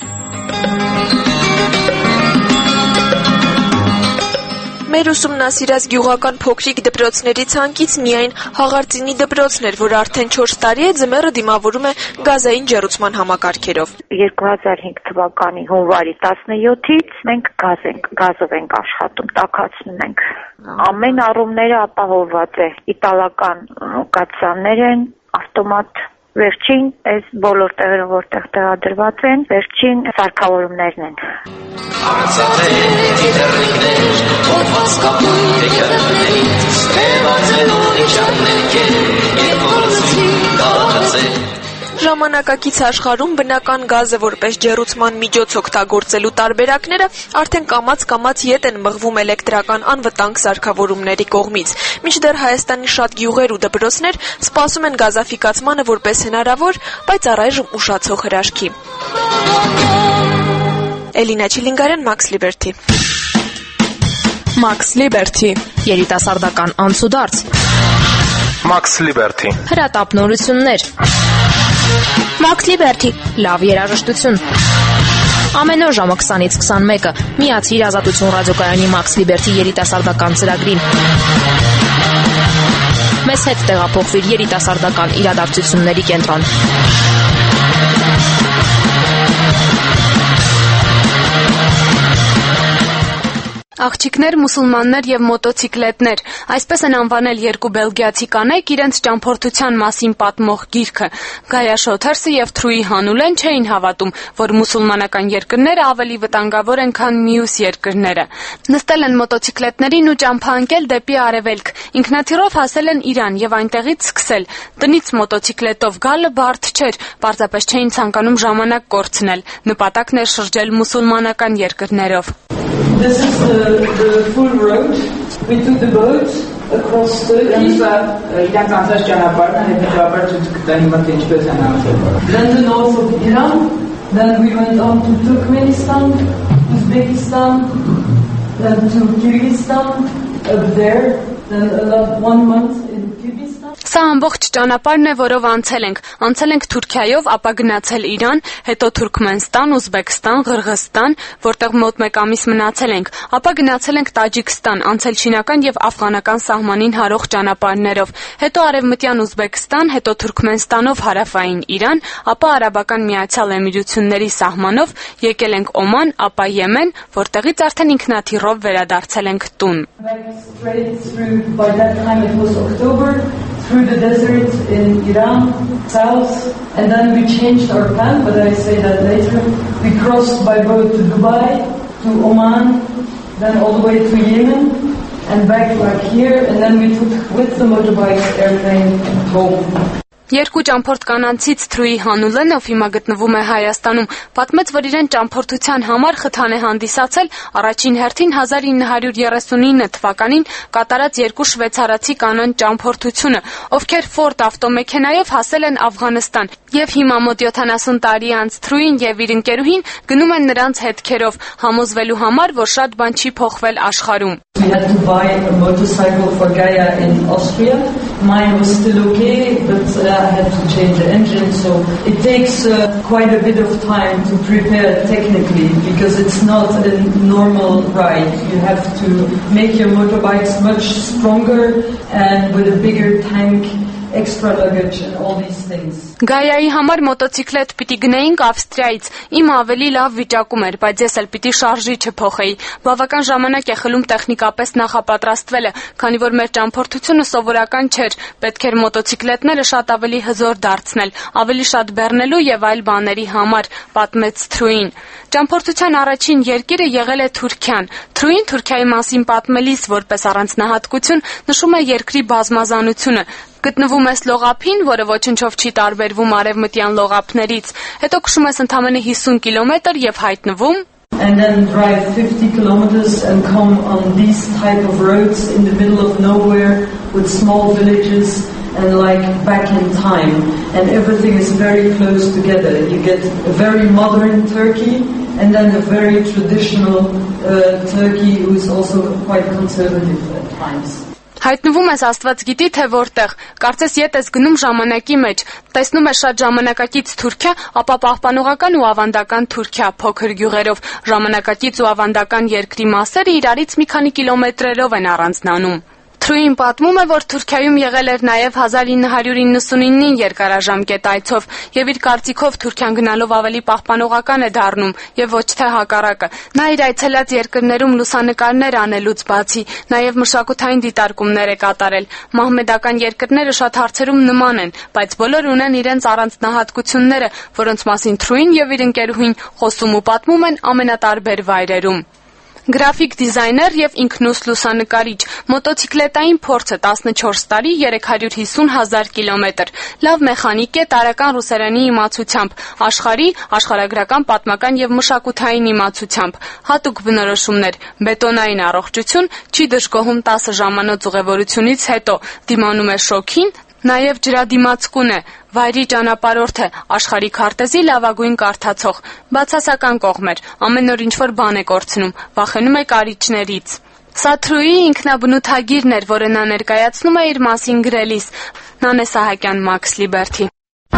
Մեր ուսումնասիրած գյուղական փոքրիկ դպրոցների ցանկից միայն Հաղարծինի դպրոցն էր, որ արդեն չորս տարի է ձմեռը դիմավորում է գազային ջեռուցման համակարգերով։ երկու հազար հինգ թվականի հունվարի տասնյոթից մենք գազ ենք, գազով ենք աշխատում, տաքացնում ենք։ Ամեն առումները ապահովված է, իտալական կաթսաներ են, ավտոմատ վերջին այս բոլոր տեղերով որտեղ տեղադրված են, վերջին սարքավորումներն են։ Ժամանակակից աշխարհում բնական գազը որպես ջեռուցման միջոց օգտագործելու տարբերակները արդեն կամաց-կամաց ետ են մղվում էլեկտրական անվտանգ սարքավորումների կողմից։ Մինչդեռ Հայաստանի շատ գյուղեր ու դպրոցներ սպասում են գազաֆիկացմանը որպես հնարավոր, բայց առայժմ ուշացող հրաշքի։ Էլինա Չիլինգարյան, Max Liberty։ Max Liberty, երիտասարդական անցուդարձ։ Max Liberty, հրատապնորություններ։ Max Liberty, լավ երաժշտություն։ Ամեն օր ժամը քսանից քսանմեկը միացիր Ազատություն ռադիոկայանի Max Liberty երիտասարդական ծրագրին։ Մեզ հետ տեղափոխվիր երիտասարդական իրադարձությունների կենտրոն։ Աղջիկներ, մուսուլմաններ եւ մոտոցիկլետներ, այսպես են անվանել երկու բելգիացի կանայք իրենց ճամփորդության մասին պատմող գիրքը։ Գայա Շոթերսը եւ Թրուի Հանուլեն չէին հավատում, որ մուսուլմանական երկրները ավելի վտանգավոր են, քան մյուս երկրները։ Նստել են մոտոցիկլետներին ու ճամփա ընկել դեպի արևելք։ Ինքնաթիռով հասել են Իրան եւ այնտեղից սկսել։ Տնից մոտոցիկլետով գալը բարդ չէր, պարզապես չէին ցանկանում ժամանակ կորցնել։ Նպատակն էր շրջել մուսուլմանական երկրներով։ This is the, the full road. We took the boat across Turkey. Then the north of Iran. Then we went on to Turkmenistan, Uzbekistan, then to Kyrgyzstan, up there. Then uh, one month in Kyrgyzstan. Սա ամբողջ ճանապարհն է, որով անցել ենք։ Անցել ենք Թուրքիայով, ապա գնացել Իրան, հետո Թուրքմենստան, Ուզբեկստան, Ղրղստան, որտեղ մոտ մեկ ամիս մնացել ենք, ապա գնացել ենք Տաջիկստան, անցել չինական եւ աֆղանական սահմանին հարող ճանապարհներով, հետո արևմտյան Ուզբեկստան, հետո Թուրքմենստանով հարավային Իրան, ապա Արաբական Միացյալ Էմիրությունների սահմանով եկել ենք Օման, ապա Եմեն, որտեղից արդեն ինքնաթիռով վերադարձել ենք տուն։ Through the desert in Iran, south, and then we changed our plan, but I say that later. We crossed by boat to Dubai, to Oman, then all the way to Yemen, and back like here, and then we took with the motorbike airplane home. Երկու ճամփորդ կանանցից Թրուի Հանուլենը, ով հիմա գտնվում է Հայաստանում, պատմեց, որ իրեն ճամփորդության համար խթան է հանդիսացել առաջին հերթին հազար ինը հարյուր երեսունինը թվականին կատարած երկու շվեյցարացի կանանց ճամփորդությունը, ովքեր Ford ավտոմեքենայով հասել են Աֆղանստան, եւ հիմա մոտ յոթանասուն տարի անց Թրուին եւ իր ընկերուհին գնում են նրանց հետքերով, համոզվելու համար, որ շատ բան չի փոխվել աշխարհում։ We had to buy a motorcycle for Gaia in Austria. Mine was still okay, but uh, I had to change the engine, so it takes uh, quite a bit of time to prepare technically because it's not a normal ride. You have to make your motorbikes much stronger and with a bigger tank, extra luggage and all these things. Գայայի համար մոտոցիկլետ պիտի գնեինք Ավստրիայից։ Իմը ավելի լավ վիճակում էր, բայց ես էլ պիտի շարժիչը փոխեի։ Բավական ժամանակ է խլում տեխնիկապես նախապատրաստվելը, քանի որ մեր ճամփորդությունը սովորական չէր։ Պետք էր մոտոցիկլետները շատ ավելի հզոր դարձնել, ավելի շատ բեռնելու եւ այլ բաների համար, պատմեց Թրուին։ Ճամփորդության առաջին երկիրը եղել է Թուրքիան։ Թրուին Թուրքիայի մասին պատմելիս որպես առանձնահատկություն նշում է երկրի բազմազանությունը։ Գտնվում ես լողափին, որը ոչնչով չի տարբերվում արևմտյան լողափներից, հետո քշում ես ընդամենը հիսուն կիլոմետր եւ հայտնվում And then drive fifty kilometers and come on these type of roads in the middle of nowhere with small villages and like back in time. And everything is very close together. You get a very modern Turkey and then a very traditional uh, Turkey who is also quite conservative at times. Հայտնվում ես Աստված գիտի թե որտեղ, կարծես ետ ես գնում ժամանակի մեջ, տեսնում ես շատ ժամանակակից Թուրքիա, ապա պահպանողական ու ավանդական Թուրքիա փոքր գյուղերով, ժամանակակից ու ավանդական երկրի մասերը իրարից մի քանի կիլոմետրերով են առանձնանում։ Թրուին պատմում է, որ Թուրքիայում եղել էր նաև հազար ինը հարյուր իննսունինին երկարաժամկետ այցով եւ իր կարծիքով Թուրքիան գնալով ավելի պահպանողական է դառնում եւ ոչ թե հակառակը։ Նա իր այցելած երկրներում լուսանկարներ անելուց բացի նաև մշակութային դիտարկումներ է կատարել։ Մահմեդական երկրները շատ հարցերում նման են, բայց բոլոր ունեն իրենց առանձնահատկությունները, որոնց մասին Թրուին եւ իր ընկերուհին խոսում ու պատմում են ամենատարբեր վայրերում։ Գրաֆիկ դիզայներ եւ ինքնուս լուսանկարիչ, մոտոցիկլետային փորձը տասնչորս տարի երեք հարյուր հիսուն հազար կիլոմետր, լավ մեխանիկ է տարական ռուսերենի իմացությամբ, աշխարհի, աշխարհագրական, պատմական եւ մշակութային իմացությամբ, հատուկ բնորոշումներ, բետոնային առողջություն, չի դժգոհում տասը ժամանոց ուղևորությունից հետո, դիմանում է շոքին, նաև ջրադիմացկուն է, վայրի ճանապարհորդ է, աշխարհի քարտեզի լավագույն կարդացող, բացասական կողմեր, ամեն օր ինչ-որ բան է կորցնում, վախենում է կարիճներից։ Սա Թրուի ինքնաբնութագիրն էր, որը նա ներկայացնում է իր մասին գրելիս։ Նանե Սահակյան, Max Liberty։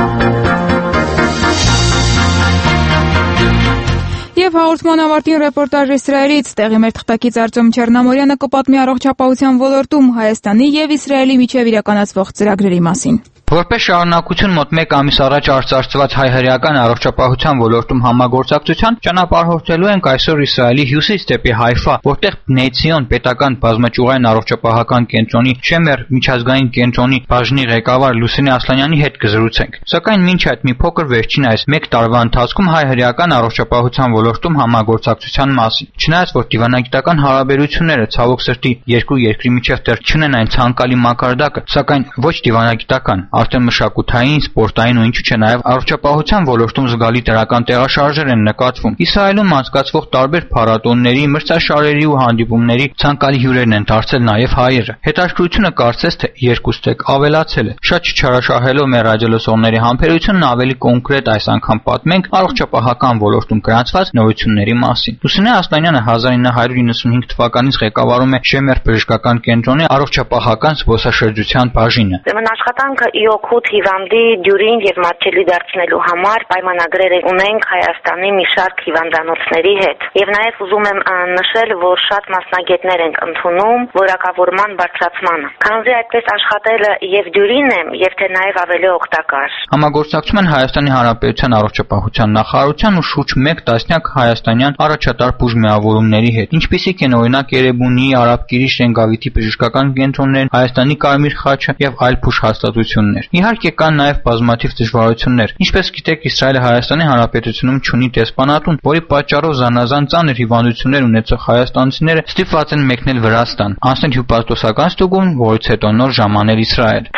Եվ հաղորդման ավարտին ռեպորտաժ Իսրայելից տեղի մեր թղթակից Արտյոմ Չեռնամորյանը կպատմի առողջապահության ոլորտում Հայաստանի եւ Իսրայելի միջև իրականացվող ծրագրերի մասին։ Որպես շարունակություն մոտ մեկ ամիս առաջ արծարծված հայ-հրեական առողջապահության ոլորտում համագործակցության ճանապարհորդելու ենք այսօր Իսրայելի հյուսիս դեպի Հայֆա, որտեղ Բնեյցիոն պետական բազմաճյուղային առողջապահական կենտրոնի Շեմեր միջազգային կենտրոնի բաժնի ղեկավար Լուսինե Ասլանյանի հետ կզրուցենք։ Սակայն մինչ այդ մի փոքր վերջին այս մեկ տարվա ընթացքում հայ-հրեական առողջապահության ոլորտում համագործակցության մասին։ Չնայած որ դիվանագիտական հարաբերությունները ցավոք սրտի երկու երկրի միջև դեռ չունեն այն ցանկալի մակարդակը, սակայն ոչ դիվանագիտական Արդեն մշակութային, սպորտային ու ինչու՞ չէ նաև առողջապահության ոլորտում զգալի դրական տեղաշարժեր են նկատվում։ Իսրայելում անցկացվող տարբեր փառատոների, մրցաշարերի ու հանդիպումների ցանկալի հյուրերն են դարձել նաև հայերը։ Հետաքրքրությունը կարծես թե երկուստեք ավելացել է։ Շատ չչարաշահելով մեր ռադիոլսողների համբերությունն ավելի կոնկրետ այս անգամ պատմենք առողջապահական ոլորտում գրանցված նորությունների մասին։ Լուսինե Ասլանյանը հազար ինը հարյուր իննսունհինգ թվականից ղեկավարում է Շեմեր բժշկական կենտրոնի առողջապահական զբոսաշրջության բաժինը։ Աշխատանքը իօքուտ հիվանդի դյուրին եւ մատչելի դարձնելու համար պայմանագրեր ունենք Հայաստանի մի շարք հիվանդանոցների հետ։ Եվ նաեւ ուզում եմ նշել, որ շատ մասնագետներ ենք ընդունում որակավորման բարձրացմանը։ Քանզի այդպես աշխատելը եւ դյուրին է, եւ թե նաեւ ավելի օգտակար։ Համագործակցում են Հայաստանի Հանրապետության առողջապահության նախարարության ու շուրջ մեկ տասնյակ հայաստանյան առաջատար բուժմիավորումների հետ, ինչպիսիք են օրինակ Երևանի, Արաբկիրի, Շենգավիթի բժշկական կենտրոններ, Հայաստանի Կարմիր խաչը եւ այլ բուժհաստատություններ։ Իհարկե կան նաև բազմաթիվ դժվարություններ։ Ինչպես գիտեք, Իսրայելը Հայաստանի Հանրապետությունում չունի դեսպանատուն, որի պատճառով զանազան ծանր հիվանդություններ ունեցող հայաստանցիները ստիպված են մեկնել Վրաստան, անցնել հյուպաստոսական ստուգում, որից հետո նոր ժամանել Իսրայել։ Ցավոք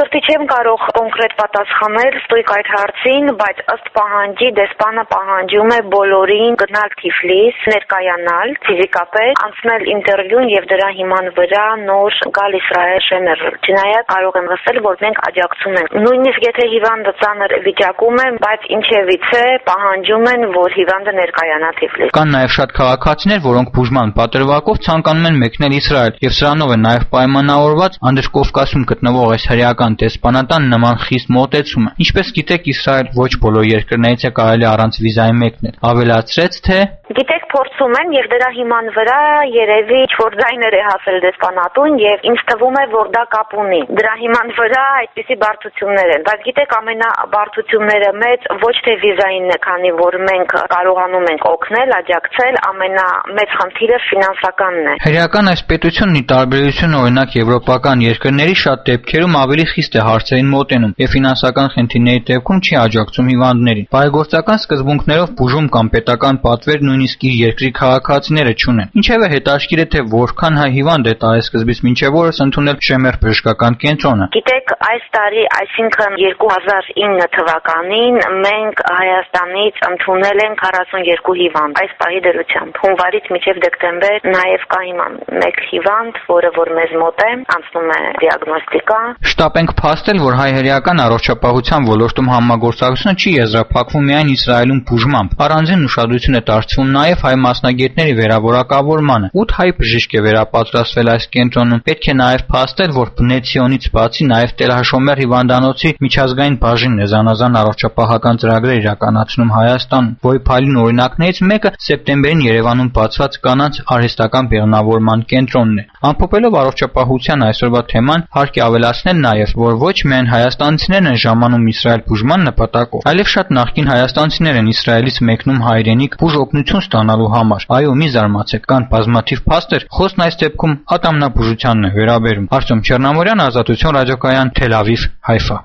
Սրտի չեմ կարող կոնկրետ պատասխանել ստույգ այդ հարցին, բայց ըստ պահանջի դեսպանը պահանջում է բոլորին գնալ Թիֆլիս, ներկայանալ ֆիզիկապես, անցնել ինտերվյուն եւ դրա հիման վրա նոր գալ Իսրայել շեմեր։ Չնայած կարող եմ ասել, որ մենք աջակցում ենք։ Նույնիսկ եթե հիվանդը ծանր վիճակում է, բայց ինչևից է պահանջում են, որ հիվանդը ներկայանա Թիֆլիս։ Կան նաեւ շատ քաղաքացիներ, որոնք բուժման պատրվակով ցանկանում են մեկնել Իսրայել, եւ սրանով է նաեւ պայմանավորված Անդրկովկասում գտնվող այս հրեական դեսպանատան նման խիստ մոտեցումը։ Ինչպես գիտեք, Իսրայել ոչ բոլոր երկրներից է կարելի առանց վիզայի մեկնել։ Ավելացրեց, թե Գիտեք, փորձում են եւ դրա հիման վրա երևի ինչ-որ ձայներ է հասել դեսպանատուն եւ ինձ թվում է, որ դա կապ ունի։ Դրա հիման վրա այդպիսի բարդություններ են, բայց գիտեք, ամենաբարդությունները մեծ ոչ թե վիզային է, քանի որ մենք կարողանում ենք օգնել, աջակցել, ամենամեծ խնդիրը ֆինանսականն է։ Հրեական այս պետությունն ի տարբերություն օրինակ եվրոպական երկրների շատ դեպքերում ավելի խիստ է հարցերին մոտենում եւ ֆինանսական խնդիրների դեպքում չի աջակցում հիվանդներին։ Բարեգործական սկզբունքներով բուժում կամ պետական պատվեր նույնիսկ իր երկրի քաղաքացիները չունեն։ Ինչևէ հետաքրքիր է, թե որքան հայ հիվանդ է տարեսկզբից մինչև օրս ընդունել Շեմեր բժշկական կենտրոնը։ Գիտեք, այս տարի, այսինքն երկու հազար ինը թվականին մենք Հայաստանից ընդունել ենք քառասունյոթ հիվանդ այս պահի դրությամբ։ Հունվարից մինչև դեկտեմբեր նաև կա հիմա մեկ հիվանդ, որը որ մեզ մոտ է, անցնում է դիագնոստիկա։ Շտապ ենք փաստել, որ հայ-հրեական առողջապահության ոլորտում համագործակցությունը չի եզրափակվում միայն Իսրայելում բուժմամբ։ Առանձին ուշադրություն է դարձվում նաև հայ մասնագետների վերավորակավորմանը։ ութ հայ բժիշկ է վերապատրաստվել այս կենտրոնում։ Պետք է նաև փաստել, որ Բնեցիոնից բացի նաև Տել-Հաշոմեր հիվանդանոցի միջազգային բաժինն է զանազան առողջապահական ծրագրեր իրականացնում Հայաստանում, որի փայլուն օրինակներից մեկը սեպտեմբերին Երևանում բացված կանանց արհեստական բեղմնավորման կենտրոնն է։ Ամփոփելով առողջապահության այսօրվա թեման, հարկ է ավելացնել նաև, որ ոչ միայն հայաստանցիներն են ժամանում Իսրայել բուժման նպատակով, այլև շատ նախկին հայաստանցիներ են Իսրայելից մեկնում հայրենիք բուժ օգնություն ստանալու համար։ Այո, մի զարմացեք, կան բազմաթիվ փաստեր, խոսքն այս դեպքում ատամնաբուժությանն է վերաբերում։ Արտյոմ Չեռնամորյան, Ազատություն ռադիոկայան, Թել Ավիվ, Հայֆա։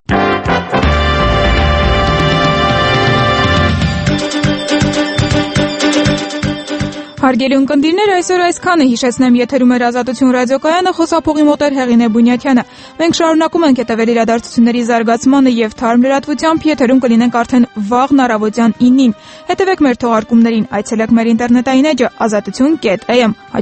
Հարգելի ունկնդիրներ, այսօր այսքանը հիշեցնեմ, եթերում էր Ազատություն ռադիոկայանը, խոսափողի մոտ էր Հեղինե Բունյակյանը։ Մենք շարունակում ենք հետևել իրադարձությունների զարգացմանը եւ թարմ լրատվությամբ, եթերում կլինենք արդեն վաղն առավոտյան ինին։ Հետևեք մեր թողարկումներին, այցելեք մեր ինտերնետային էջը ազատություն կետ էյ էմ։